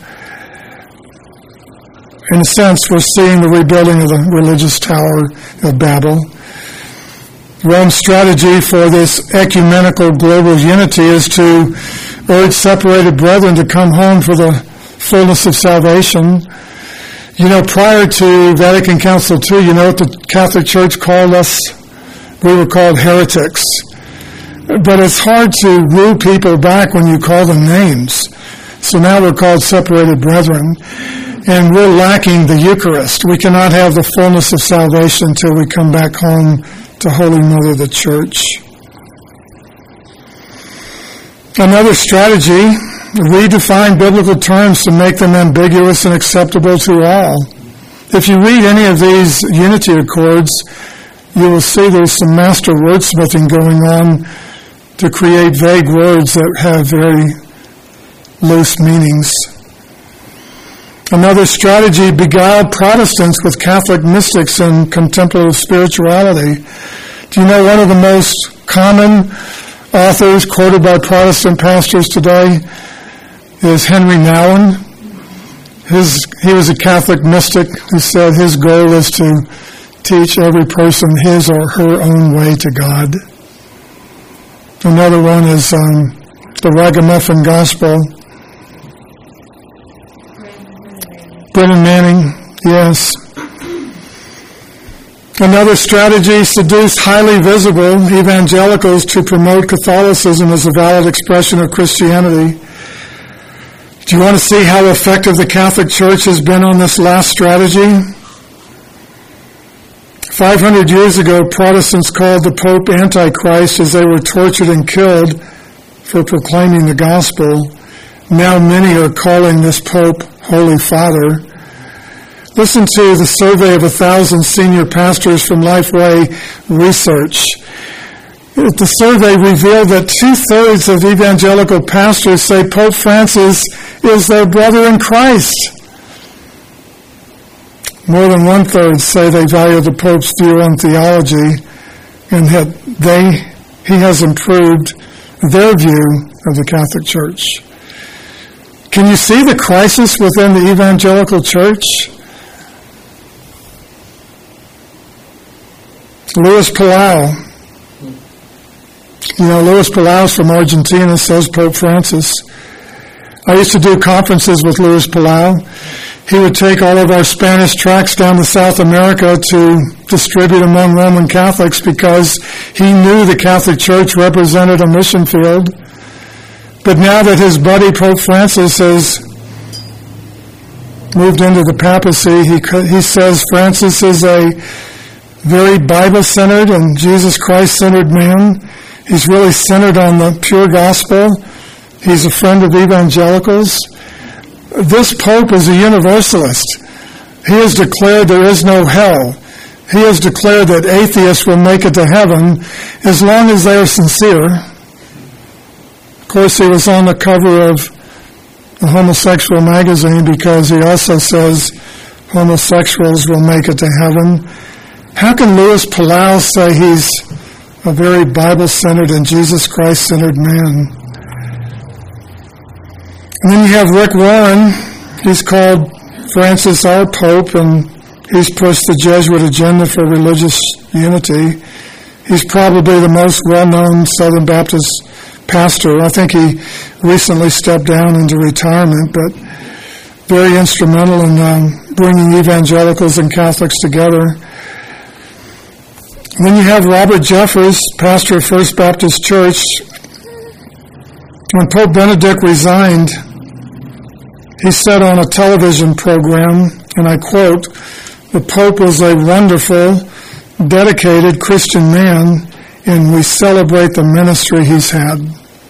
In a sense, we're seeing the rebuilding of the religious Tower of Babel. Rome's strategy for this ecumenical global unity is to urge separated brethren to come home for the fullness of salvation. You know, prior to Vatican Council two, you know what the Catholic Church called us? We were called heretics. But it's hard to woo people back when you call them names. So now we're called separated brethren. And we're lacking the Eucharist. We cannot have the fullness of salvation until we come back home to Holy Mother, the Church. Another strategy, redefine biblical terms to make them ambiguous and acceptable to all. If you read any of these unity accords, you will see there's some master wordsmithing going on to create vague words that have very loose meanings. Another strategy beguiled Protestants with Catholic mystics and contemplative spirituality. Do you know one of the most common authors quoted by Protestant pastors today is Henry Nouwen? His, he was a Catholic mystic who said his goal is to teach every person his or her own way to God. Another one is um, the Ragamuffin Gospel. Brennan Manning, yes. Another strategy, seduce highly visible evangelicals to promote Catholicism as a valid expression of Christianity. Do you want to see how effective the Catholic Church has been on this last strategy? Five hundred years ago, Protestants called the Pope Antichrist as they were tortured and killed for proclaiming the gospel. Now many are calling this Pope Holy Father. Listen to the survey of a thousand senior pastors from Lifeway Research. The survey revealed that two-thirds of evangelical pastors say Pope Francis is their brother in Christ. More than one-third say they value the Pope's view on theology and that they, he has improved their view of the Catholic Church. Can you see the crisis within the evangelical church? Luis Palau. You know, Luis Palau is from Argentina, so is Pope Francis. I used to do conferences with Luis Palau. He would take all of our Spanish tracts down to South America to distribute among Roman Catholics because he knew the Catholic Church represented a mission field. But now that his buddy Pope Francis has moved into the papacy, he, he says Francis is a very Bible-centered and Jesus Christ-centered man. He's really centered on the pure gospel. He's a friend of evangelicals. This Pope is a universalist. He has declared there is no hell. He has declared that atheists will make it to heaven as long as they are sincere. Of course, he was on the cover of the homosexual magazine because he also says homosexuals will make it to heaven. How can Luis Palau say he's a very Bible-centered and Jesus Christ-centered man? And then you have Rick Warren. He's called Francis our Pope, and he's pushed the Jesuit agenda for religious unity. He's probably the most well-known Southern Baptist pastor. I think he recently stepped down into retirement, but very instrumental in um, bringing evangelicals and Catholics together. And then you have Robert Jeffress, pastor of First Baptist Church. When Pope Benedict resigned, he said on a television program, and I quote, "The Pope was a wonderful, dedicated Christian man, and we celebrate the ministry he's had."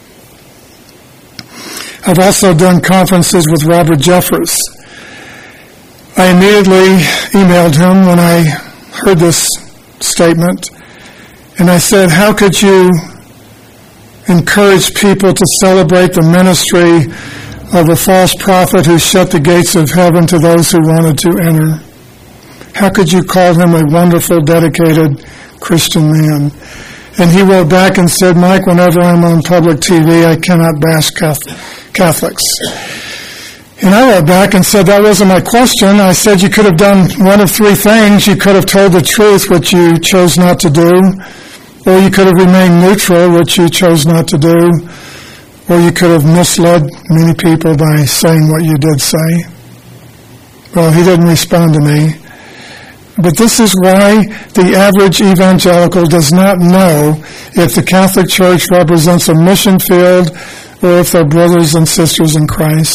I've also done conferences with Robert Jeffress. I immediately emailed him when I heard this statement, and I said, how could you encourage people to celebrate the ministry of a false prophet who shut the gates of heaven to those who wanted to enter? How could you call him a wonderful, dedicated Christian man? And he wrote back and said, Mike, whenever I'm on public T V, I cannot bash Catholics. And I wrote back and said, that wasn't my question. I said you could have done one of three things. You could have told the truth, which you chose not to do, or you could have remained neutral, which you chose not to do, or you could have misled many people by saying what you did say. Well, he didn't respond to me. But this is why the average evangelical does not know if the Catholic Church represents a mission field or if they're brothers and sisters in Christ.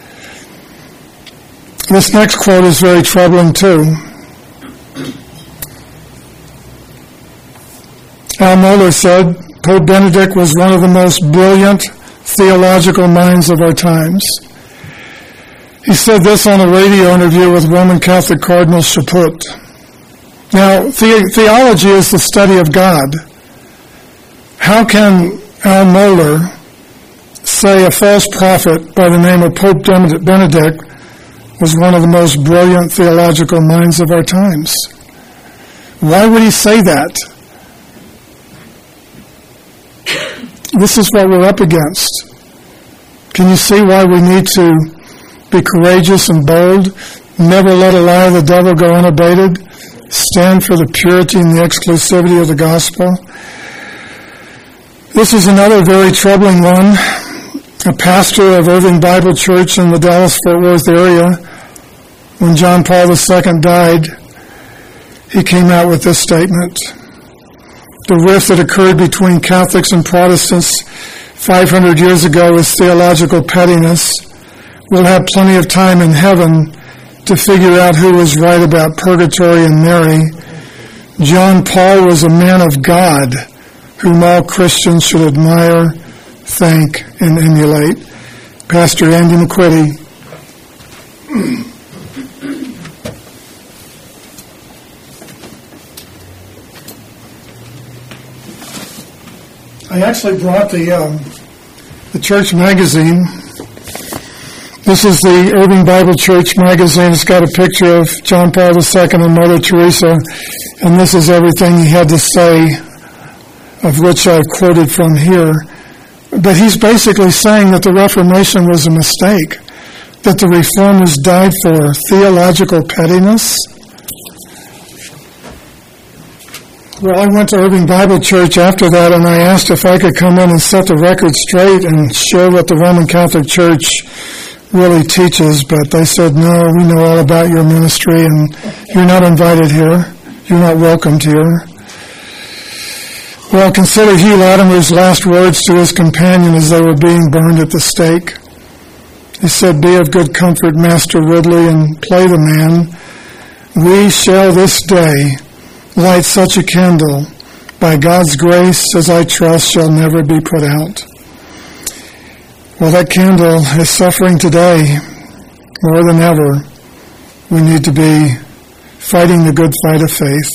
This next quote is very troubling too. Al Mohler said, Pope Benedict was one of the most brilliant theological minds of our times. He said this on a radio interview with Roman Catholic Cardinal Chaput. Now, the- theology is the study of God. How can Al Mohler say a false prophet by the name of Pope Benedict was one of the most brilliant theological minds of our times? Why would he say that? This is what we're up against. Can you see why we need to be courageous and bold? Never let a lie of the devil go unabated. Stand for the purity and the exclusivity of the gospel. This is another very troubling one. A pastor of Irving Bible Church in the Dallas-Fort Worth area, when John Paul the Second died, he came out with this statement. The rift that occurred between Catholics and Protestants five hundred years ago is theological pettiness. We'll have plenty of time in heaven to figure out who was right about purgatory and Mary. John Paul was a man of God whom all Christians should admire, thank, and emulate. Pastor Andy McQuitty. I actually brought the um, the church magazine. This is the Irving Bible Church magazine. It's got a picture of John Paul the Second and Mother Teresa, and this is everything he had to say, of which I've quoted from here. But he's basically saying that the Reformation was a mistake, that the Reformers died for theological pettiness. Well, I went to Irving Bible Church after that, and I asked if I could come in and set the record straight and share what the Roman Catholic Church really teaches, but they said, no, we know all about your ministry, and you're not invited here. You're not welcomed here. Well, consider Hugh Latimer's last words to his companion as they were being burned at the stake. He said, be of good comfort, Master Ridley, and play the man. We shall this day light such a candle, by God's grace, as I trust, shall never be put out. Well, that candle is suffering today more than ever. We need to be fighting the good fight of faith.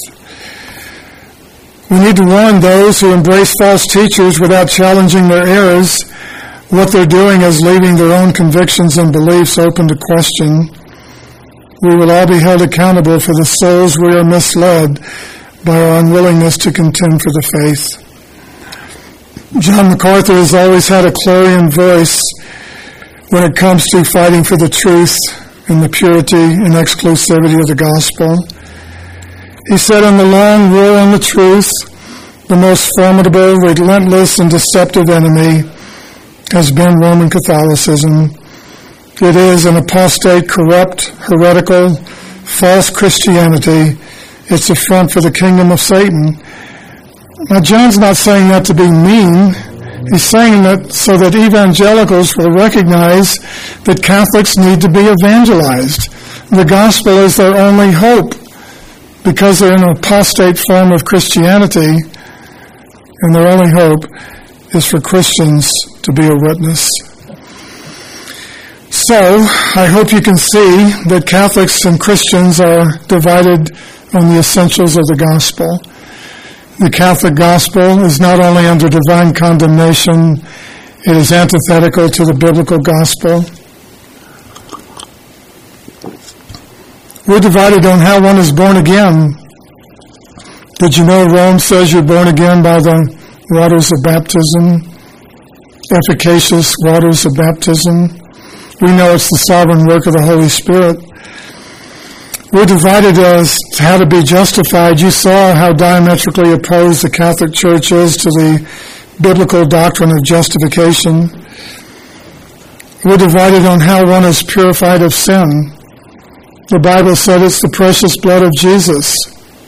We need to warn those who embrace false teachers without challenging their errors. What they're doing is leaving their own convictions and beliefs open to question. We will all be held accountable for the souls we are misled by our unwillingness to contend for the faith. John MacArthur has always had a clarion voice when it comes to fighting for the truth and the purity and exclusivity of the gospel. He said, in the long war on the truth, the most formidable, relentless, and deceptive enemy has been Roman Catholicism. It is an apostate, corrupt, heretical, false Christianity. It's a front for the kingdom of Satan. Now, John's not saying that to be mean. He's saying that so that evangelicals will recognize that Catholics need to be evangelized. The gospel is their only hope because they're an apostate form of Christianity, and their only hope is for Christians to be a witness. So, I hope you can see that Catholics and Christians are divided on the essentials of the gospel. The Catholic gospel is not only under divine condemnation, it is antithetical to the biblical gospel. We're divided on how one is born again. Did you know Rome says you're born again by the waters of baptism, efficacious waters of baptism? We know it's the sovereign work of the Holy Spirit. We're divided as to how to be justified. You saw how diametrically opposed the Catholic Church is to the biblical doctrine of justification. We're divided on how one is purified of sin. The Bible said it's the precious blood of Jesus.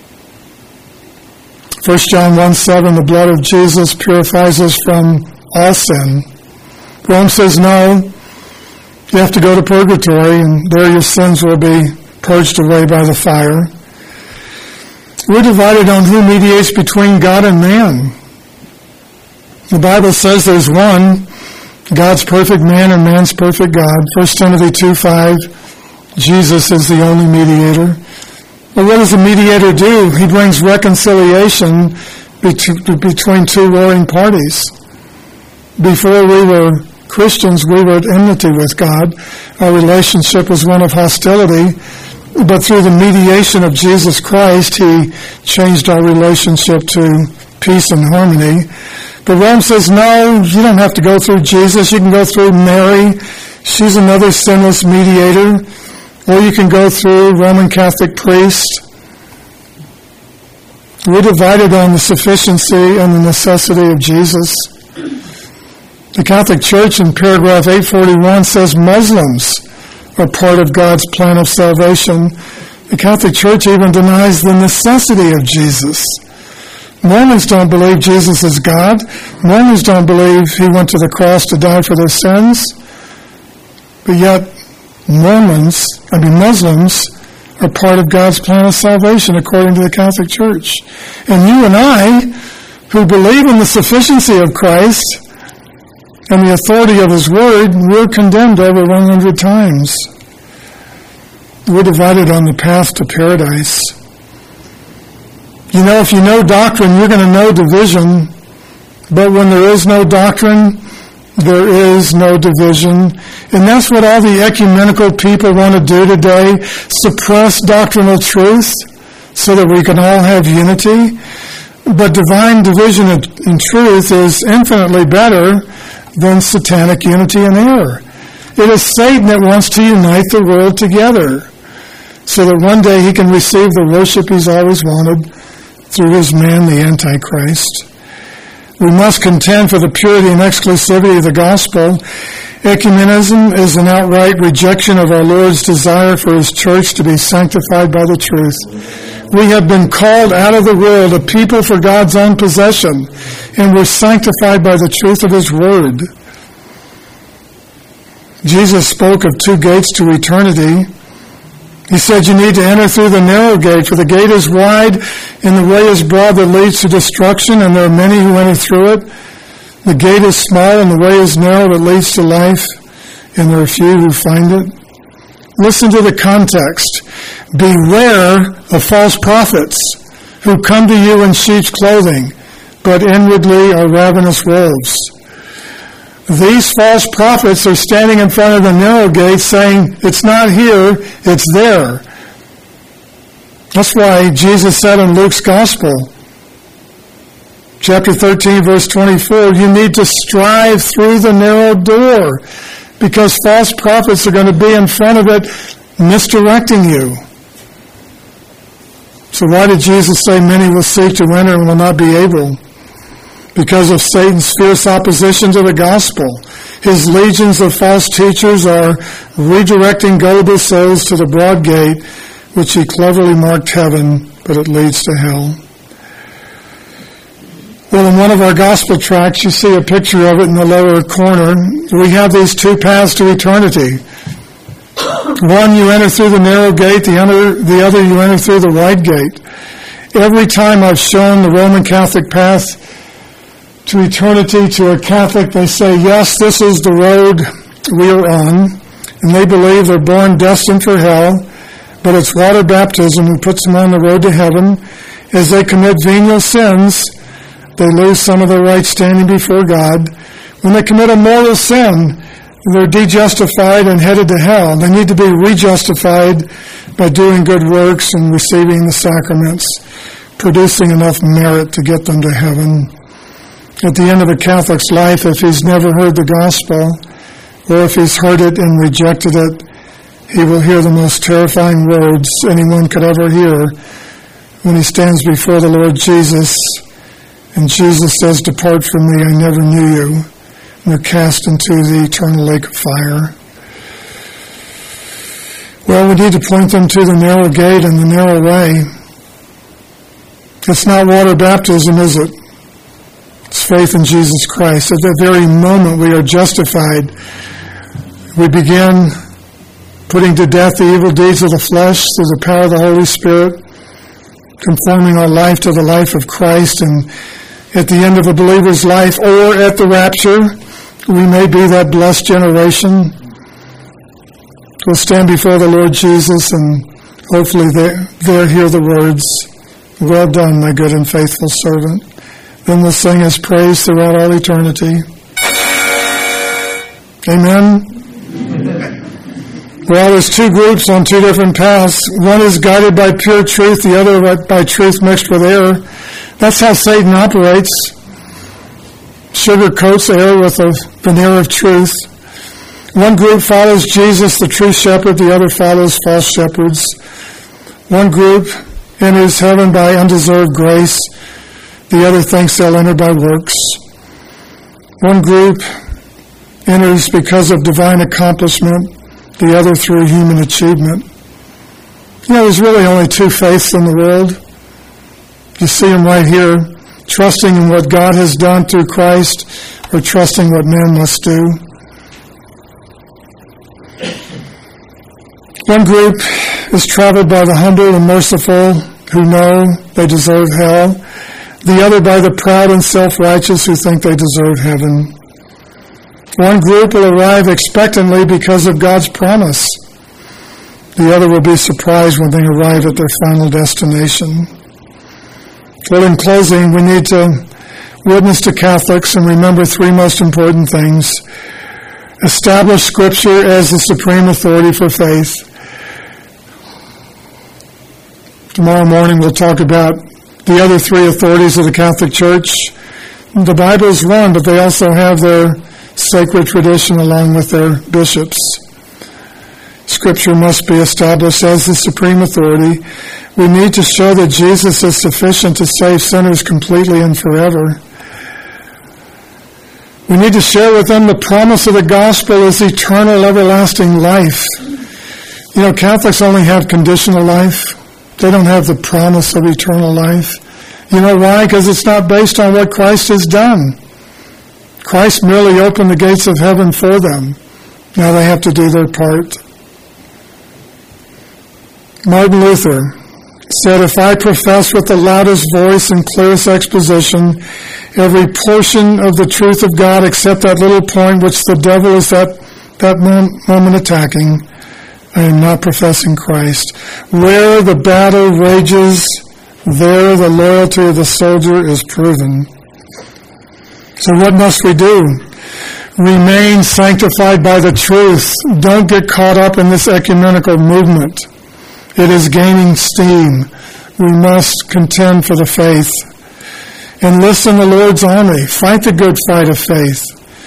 First John one seven, the blood of Jesus purifies us from all sin. Rome says no, you have to go to purgatory, and there your sins will be purged away by the fire. We're divided on who mediates between God and man. The Bible says there's one, God's perfect man and man's perfect God. First Timothy two five, Jesus is the only mediator. Well, what does a mediator do? He brings reconciliation between two warring parties. Before we were Christians, we were at enmity with God. Our relationship was one of hostility, but through the mediation of Jesus Christ, He changed our relationship to peace and harmony. But Rome says, no, you don't have to go through Jesus. You can go through Mary. She's another sinless mediator. Or you can go through Roman Catholic priest. We're divided on the sufficiency and the necessity of Jesus. The Catholic Church in paragraph eight forty-one says Muslims are part of God's plan of salvation. The Catholic Church even denies the necessity of Jesus. Mormons don't believe Jesus is God. Mormons don't believe he went to the cross to die for their sins. But yet, Mormons, I mean Muslims, are part of God's plan of salvation according to the Catholic Church. And you and I, who believe in the sufficiency of Christ and the authority of his word, we're condemned over one hundred times. We're divided on the path to paradise. You know, if you know doctrine, you're going to know division. But when there is no doctrine, there is no division. And that's what all the ecumenical people want to do today, suppress doctrinal truth so that we can all have unity. But divine division in truth is infinitely better than satanic unity and error. It is Satan that wants to unite the world together so that one day he can receive the worship he's always wanted through his man, the Antichrist. We must contend for the purity and exclusivity of the gospel. Ecumenism is an outright rejection of our Lord's desire for his church to be sanctified by the truth. We have been called out of the world, a people for God's own possession, and we're sanctified by the truth of his word. Jesus spoke of two gates to eternity. He said you need to enter through the narrow gate, for the gate is wide and the way is broad that leads to destruction, and there are many who enter through it. The gate is small and the way is narrow that leads to life, and there are few who find it. Listen to the context. Beware of false prophets who come to you in sheep's clothing, but inwardly are ravenous wolves. These false prophets are standing in front of the narrow gate saying, it's not here, it's there. That's why Jesus said in Luke's Gospel, chapter thirteen, verse twenty-four, you need to strive through the narrow door because false prophets are going to be in front of it misdirecting you. So why did Jesus say many will seek to enter and will not be able? Because of Satan's fierce opposition to the gospel. His legions of false teachers are redirecting gullible souls to the broad gate, which he cleverly marked heaven, but it leads to hell. Well, in one of our gospel tracts, you see a picture of it in the lower corner. We have these two paths to eternity. One, you enter through the narrow gate. The other, the other you enter through the wide gate. Every time I've shown the Roman Catholic path to eternity to a Catholic, they say, yes, this is the road we are on. And they believe they're born destined for hell, but it's water baptism who puts them on the road to heaven. As they commit venial sins, they lose some of their right standing before God. When they commit a mortal sin, they're de-justified and headed to hell. They need to be re-justified by doing good works and receiving the sacraments, producing enough merit to get them to heaven. At the end of a Catholic's life, if he's never heard the gospel, or if he's heard it and rejected it, he will hear the most terrifying words anyone could ever hear when he stands before the Lord Jesus, and Jesus says, depart from me, I never knew you. And they're cast into the eternal lake of fire. Well, we need to point them to the narrow gate and the narrow way. It's not water baptism, is it? It's faith in Jesus Christ. At that very moment we are justified. We begin putting to death the evil deeds of the flesh through the power of the Holy Spirit, conforming our life to the life of Christ, and at the end of a believer's life or at the rapture, we may be that blessed generation. We'll stand before the Lord Jesus and hopefully there, there hear the words, well done, my good and faithful servant. Then we'll sing his praise throughout all eternity. Amen? Well, there's two groups on two different paths. One is guided by pure truth, the other by truth mixed with error. That's how Satan operates. Sugarcoats error with a veneer of truth. One group follows Jesus, the true shepherd. The other follows false shepherds. One group enters heaven by undeserved grace. The other thinks they'll enter by works. One group enters because of divine accomplishment, the other through human achievement. You know, there's really only two faiths in the world. You see them right here, trusting in what God has done through Christ or trusting what man must do. One group is traveled by the humble and merciful who know they deserve hell. The other by the proud and self-righteous who think they deserve heaven. One group will arrive expectantly because of God's promise. The other will be surprised when they arrive at their final destination. Well, in closing, we need to witness to Catholics and remember three most important things. Establish Scripture as the supreme authority for faith. Tomorrow morning we'll talk about the other three authorities of the Catholic Church. The Bible is one, but they also have their sacred tradition along with their bishops. Scripture must be established as the supreme authority. We need to show that Jesus is sufficient to save sinners completely and forever. We need to share with them the promise of the gospel as eternal, everlasting life. You know, Catholics only have conditional life. They don't have the promise of eternal life. You know why? Because it's not based on what Christ has done. Christ merely opened the gates of heaven for them. Now they have to do their part. Martin Luther said, "If I profess with the loudest voice and clearest exposition every portion of the truth of God except that little point which the devil is at that moment attacking, I am not professing Christ. Where the battle rages, there the loyalty of the soldier is proven." So what must we do? Remain sanctified by the truth. Don't get caught up in this ecumenical movement. It is gaining steam. We must contend for the faith. Enlist in the Lord's army. Fight the good fight of faith.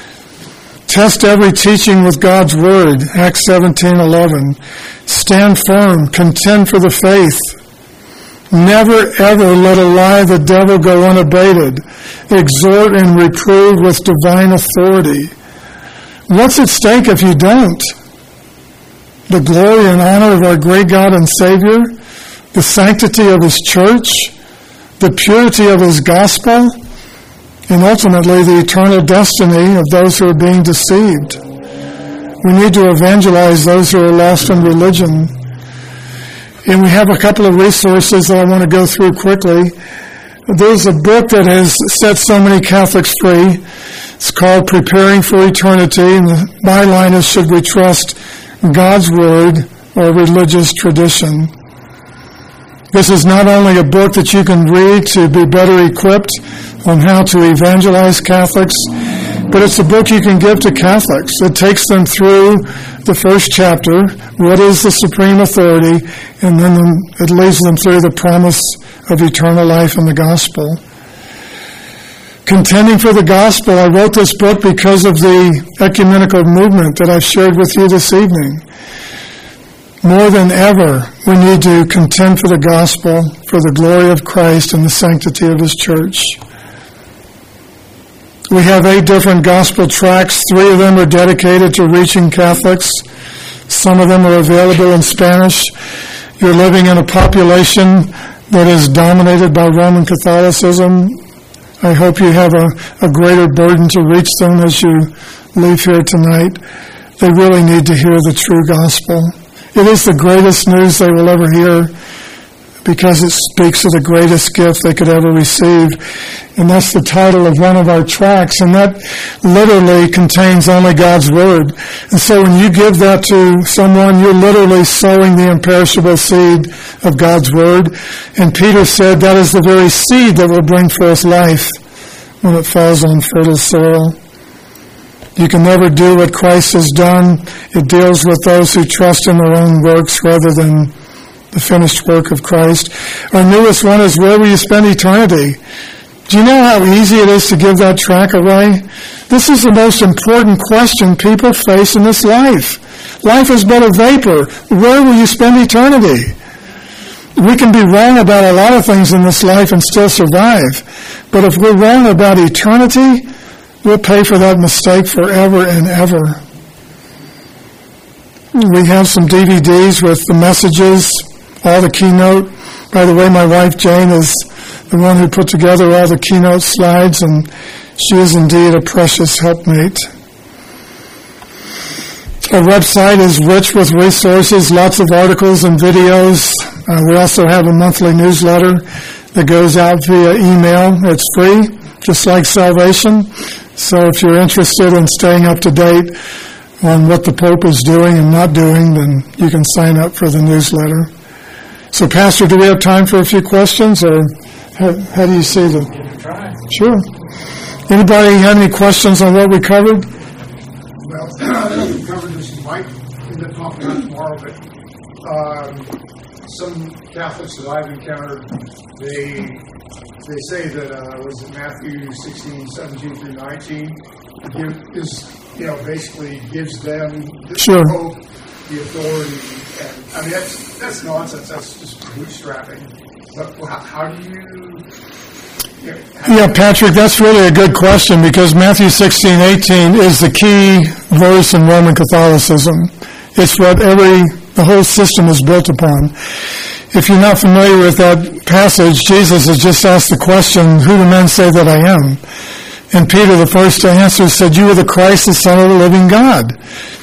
Test every teaching with God's word. Acts seventeen eleven. Stand firm. Contend for the faith. Never ever let a lie of the devil go unabated. Exhort and reprove with divine authority. What's at stake if you don't? The glory and honor of our great God and Savior, the sanctity of His church, the purity of His gospel, and ultimately the eternal destiny of those who are being deceived. We need to evangelize those who are lost in religion. And we have a couple of resources that I want to go through quickly. There's a book that has set so many Catholics free. It's called Preparing for Eternity, and the byline is, Should We Trust God's Word or Religious Tradition? This is not only a book that you can read to be better equipped on how to evangelize Catholics, but it's a book you can give to Catholics. It takes them through the first chapter, what is the supreme authority, and then it leads them through the promise of eternal life in the gospel. Contending for the gospel, I wrote this book because of the ecumenical movement that I've shared with you this evening. More than ever, we need to contend for the gospel, for the glory of Christ and the sanctity of His church. We have eight different gospel tracts. Three of them are dedicated to reaching Catholics. Some of them are available in Spanish. You're living in a population that is dominated by Roman Catholicism. I hope you have a, a greater burden to reach them as you leave here tonight. They really need to hear the true gospel. It is the greatest news they will ever hear because it speaks of the greatest gift they could ever receive. And that's the title of one of our tracts. And that literally contains only God's Word. And so when you give that to someone, you're literally sowing the imperishable seed of God's Word. And Peter said that is the very seed that will bring forth life when it falls on fertile soil. You can never do what Christ has done. It deals with those who trust in their own works rather than the finished work of Christ. Our newest one is Where Will You Spend Eternity? Do you know how easy it is to give that track away? This is the most important question people face in this life. Life is but a vapor. Where will you spend eternity? We can be wrong about a lot of things in this life and still survive. But if we're wrong about eternity, we'll pay for that mistake forever and ever. We have some D V Ds with the messages all the keynote. By the way, my wife Jane is the one who put together all the keynote slides, and she is indeed a precious helpmate. Our website is rich with resources, lots of articles and videos. Uh, we also have a monthly newsletter that goes out via email. It's free, just like salvation. So if you're interested in staying up to date on what the Pope is doing and not doing, then you can sign up for the newsletter. So, Pastor, do we have time for a few questions, or how, how do you see them? Sure. Anybody have any questions on what we covered? Well, I know we covered this, you might end up talking about tomorrow, but um, some Catholics that I've encountered, they they say that, uh, was it Matthew sixteen, seventeen through nineteen, give, is, you know, basically gives them the sure. hope, the authority, and I mean, that's, that's nonsense, that's just bootstrapping. But how, how do you... you know, how Yeah, Patrick, that's really a good question, because Matthew sixteen, eighteen is the key verse in Roman Catholicism. It's what every, the whole system is built upon. If you're not familiar with that passage, Jesus has just asked the question, who do men say that I am? And Peter, the first to answer, said, you are the Christ, the Son of the living God.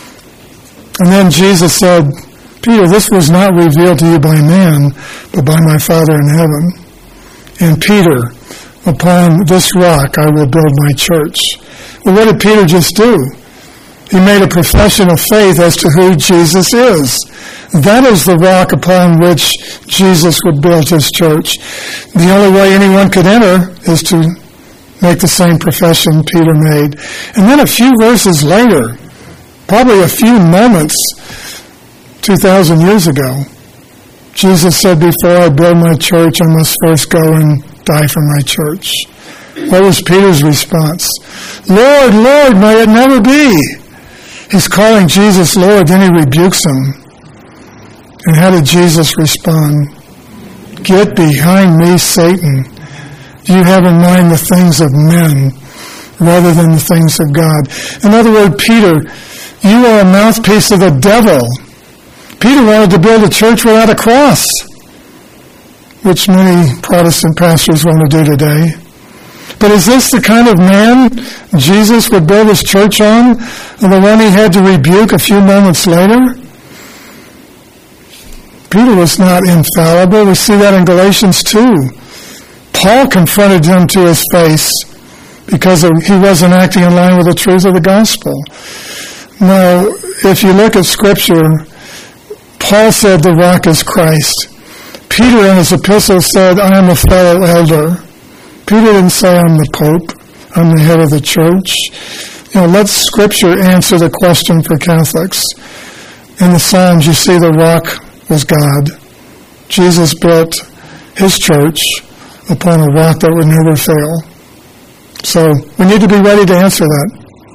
And then Jesus said, Peter, this was not revealed to you by man, but by my Father in heaven. And Peter, upon this rock I will build my church. Well, what did Peter just do? He made a profession of faith as to who Jesus is. That is the rock upon which Jesus would build his church. The only way anyone could enter is to make the same profession Peter made. And then a few verses later, probably a few moments, two thousand years ago, Jesus said, before I build my church, I must first go and die for my church. What was Peter's response? Lord, Lord, may it never be. He's calling Jesus Lord, then he rebukes him. And how did Jesus respond? Get behind me, Satan. You have in mind the things of men rather than the things of God. In other words, Peter, you are a mouthpiece of the devil. Peter wanted to build a church without a cross, which many Protestant pastors want to do today. But is this the kind of man Jesus would build his church on, the one he had to rebuke a few moments later? Peter was not infallible. We see that in Galatians two. Paul confronted him to his face because he wasn't acting in line with the truth of the gospel. Now, if you look at Scripture, Paul said the rock is Christ. Peter in his epistle said, I am a fellow elder. Peter didn't say I'm the Pope. I'm the head of the church. You know, let Scripture answer the question for Catholics. In the Psalms, you see the rock was God. Jesus built his church upon a rock that would never fail. So we need to be ready to answer that.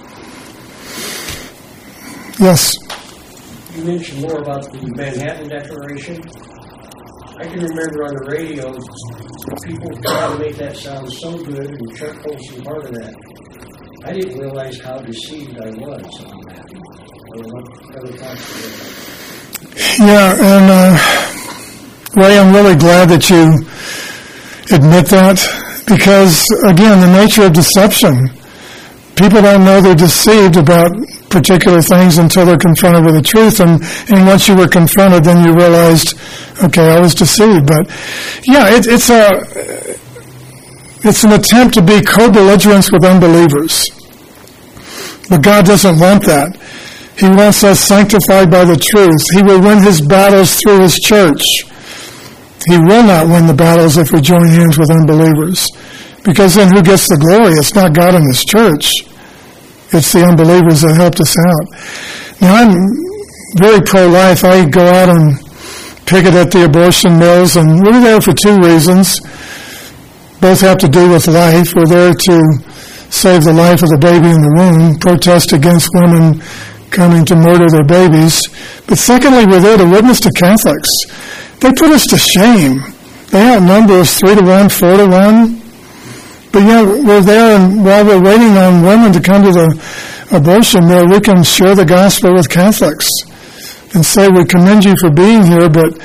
Yes? You mentioned more about the Manhattan Declaration. I can remember on the radio, people trying to make that sound so good, and Chuck Colson part of that. I didn't realize how deceived I was on that. I don't know other thoughts about that. Yeah, and uh, Ray, I'm really glad that you admit that, because, again, the nature of deception, people don't know they're deceived about particular things until they're confronted with the truth, and, and once you were confronted, then you realized, okay, I was deceived. But, yeah, it, it's a it's an attempt to be co-belligerents with unbelievers. But God doesn't want that. He wants us sanctified by the truth. He will win his battles through his church. He will not win the battles if we join hands with unbelievers. Because then who gets the glory? It's not God and his church. It's the unbelievers that helped us out. Now, I'm very pro-life. I go out and picket at the abortion mills, and we're there for two reasons. Both have to do with life. We're there to save the life of the baby in the womb, protest against women coming to murder their babies. But secondly, we're there to witness to Catholics. They put us to shame. They outnumber us three to one, four to one. But yeah, we're there, and while we're waiting on women to come to the abortion mill, we can share the gospel with Catholics and say, we commend you for being here, but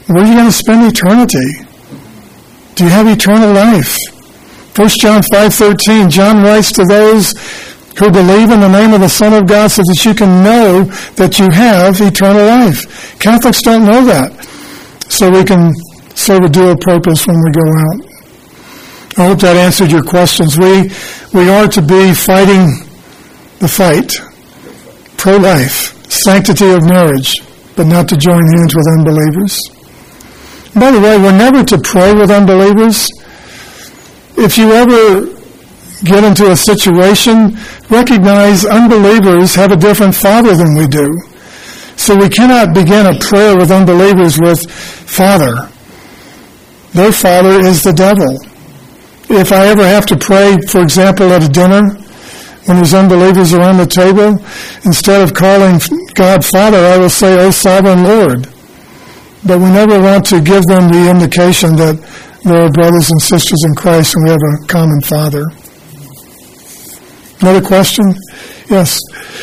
Where are you going to spend eternity? Do you have eternal life? First John five thirteen, John writes to those who believe in the name of the Son of God so that you can know that you have eternal life. Catholics don't know that. So we can serve a dual purpose when we go out. I hope that answered your questions. We we are to be fighting the fight. Pro-life, sanctity of marriage, but not to join hands with unbelievers. By the way, we're never to pray with unbelievers. If you ever get into a situation, recognize unbelievers have a different Father than we do. So we cannot begin a prayer with unbelievers with Father. Their father is the devil. If I ever have to pray, for example, at a dinner, when there's unbelievers around the table, instead of calling God Father, I will say, "O Sovereign Lord." But we never want to give them the indication that there are brothers and sisters in Christ and we have a common Father. Another question? Yes.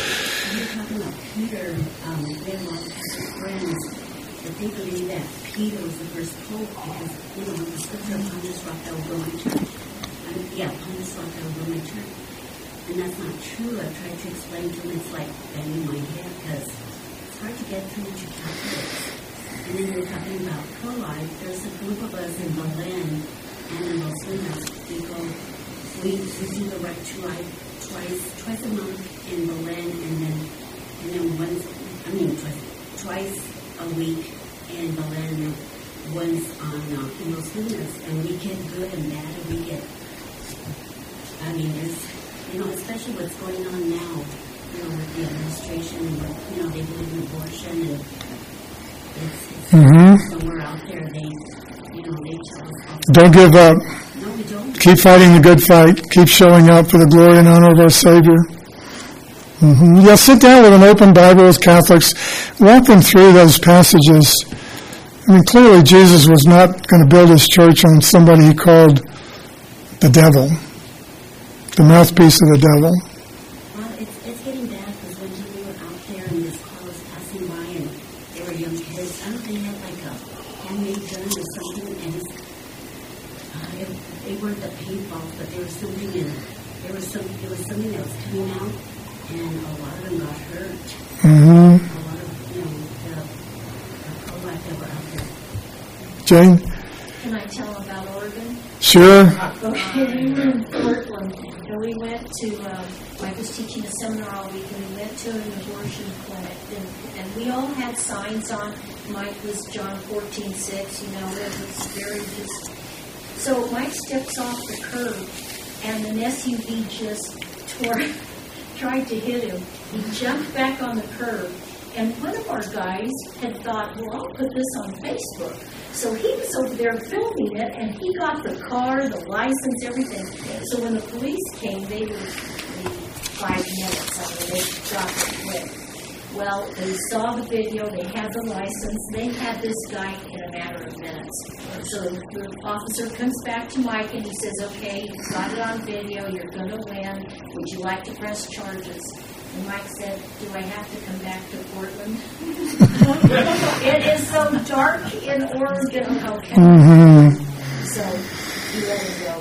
Don't give up. No, we don't. Keep fighting the good fight. Keep showing up for the glory and honor of our Savior. Mm-hmm. Yeah, sit down with an open Bible as Catholics. Walk them through those passages. I mean, clearly Jesus was not going to build his church on somebody he called the devil, the mouthpiece of the devil. Well, it's, it's getting bad because one time we were out there and this car was passing by and they were young kids. I don't know, they had like a handmade gun or something, and it's, uh, it, they weren't the paintball, but there was something in it. There was some. There was something that was coming out, and a lot of them got hurt. Mm-hmm. A lot of, you know, the, the pro-life that were out there. Jane? Can I tell about Oregon? Sure. Okay, we were in Portland, and we went to, um, Mike was teaching a seminar all week, and we went to an abortion clinic, and, and we all had signs on. Mike was John fourteen six, you know, it was very just... So Mike steps off the curb, and an S U V just tore, tried to hit him. He jumped back on the curb, and one of our guys had thought, well, I'll put this on Facebook. So he was over there filming it, and he got the car, the license, everything. So when the police came, they were maybe five minutes. I mean, they got it quick. Well, they saw the video, they had the license, they had this guy in a matter of minutes. So the officer comes back to Mike and he says, okay, you've got it on video, you're going to win, would you like to press charges? And Mike said, do I have to come back to Portland? It is so dark in Oregon, okay. Mm-hmm. So he let him go.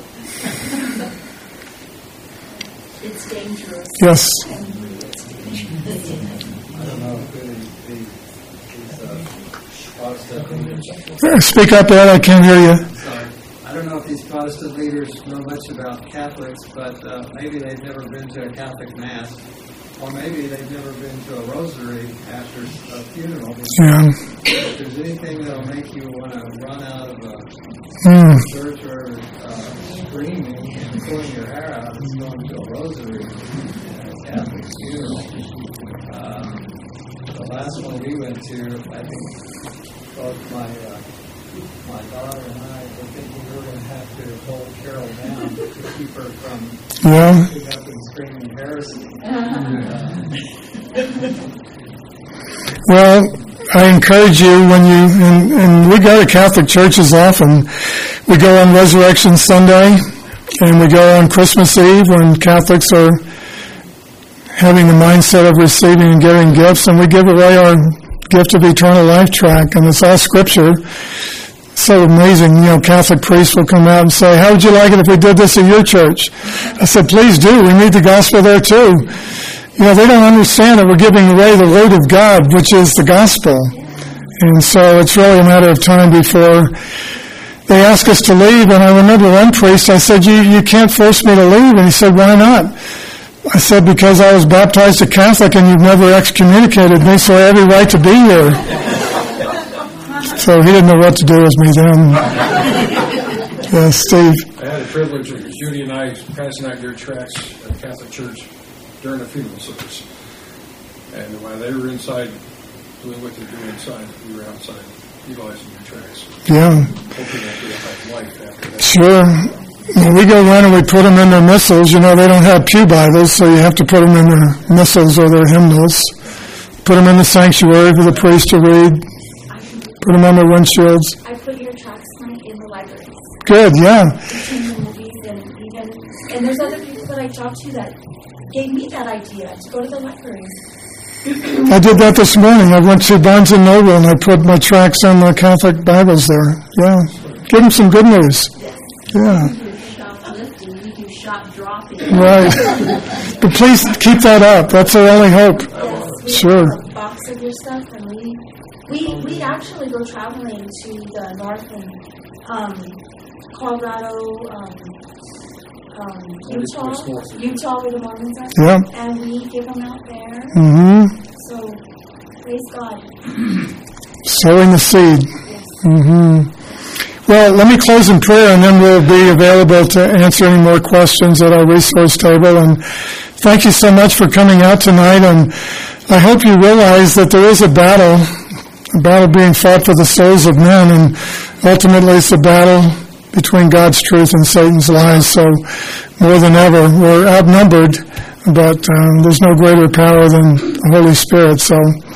It's dangerous. Yes. I don't know if the, the, these uh, Protestant Speak up, Ed. I can't hear you. sorry. I don't know if these Protestant leaders know much about Catholics, but uh, maybe they've never been to a Catholic Mass, or maybe they've never been to a rosary after a funeral. Yeah. If there's anything that'll make you want to run out of a Mm. church or uh, screaming and pulling your hair out, it's going to a rosary and a Catholic funeral. Um, the last one we went to, I think both my uh, my daughter and I were thinking we were going to have to hold Carol down to keep her from Yeah. getting up and screaming heresy. Uh, Well, I encourage you when you, and, and we go to Catholic churches often. We go on Resurrection Sunday, and we go on Christmas Eve when Catholics are having the mindset of receiving and giving gifts, and we give away our, Gift of Eternal Life tract, and it's all Scripture. So amazing, you know, Catholic priests will come out and say, how would you like it if we did this at your church? I said, please do. We need the gospel there too. You know, they don't understand that we're giving away the word of God, which is the gospel. And so it's really a matter of time before they ask us to leave. And I remember one priest, I said, you, you can't force me to leave. And he said, why not? I said, because I was baptized a Catholic and you've never excommunicated me, so I have every right to be here. So he didn't know what to do with me then. Yeah, Steve. I had the privilege of Judy and I passing out your tracts at the Catholic Church during a funeral service. And while they were inside doing what they're doing inside, we were outside utilizing your tracts. Yeah. Hoping that we'll have life after that. Sure. When we go around and we put them in their missals, you know, they don't have pew Bibles, so you have to put them in their missals or their hymnals. Put them in the sanctuary for the priest to read. Put them on their windshields. I put your tracts in the libraries. Good, yeah. Between the movies and even, and there's other people that I talked to that gave me that idea to go to the libraries. I did that this morning. I went to Barnes and Noble and I put my tracts on the Catholic Bibles there. Yeah. Give them some good news. Yeah. Shoplifting, we do shop dropping. Right. But please keep that up. That's our only hope. Yes, we Sure. have a box of your stuff, and we we we actually go traveling to the north and um, Colorado, um, um, Utah, Utah where the Mormons are, Yeah. and we give them out there. Mm-hmm. So praise God. Sowing the seed. Mm-hmm. Well, let me close in prayer, and then we'll be available to answer any more questions at our resource table. And thank you so much for coming out tonight. And I hope you realize that there is a battle, a battle being fought for the souls of men, and ultimately it's a battle between God's truth and Satan's lies. So more than ever, we're outnumbered, but um, there's no greater power than the Holy Spirit. So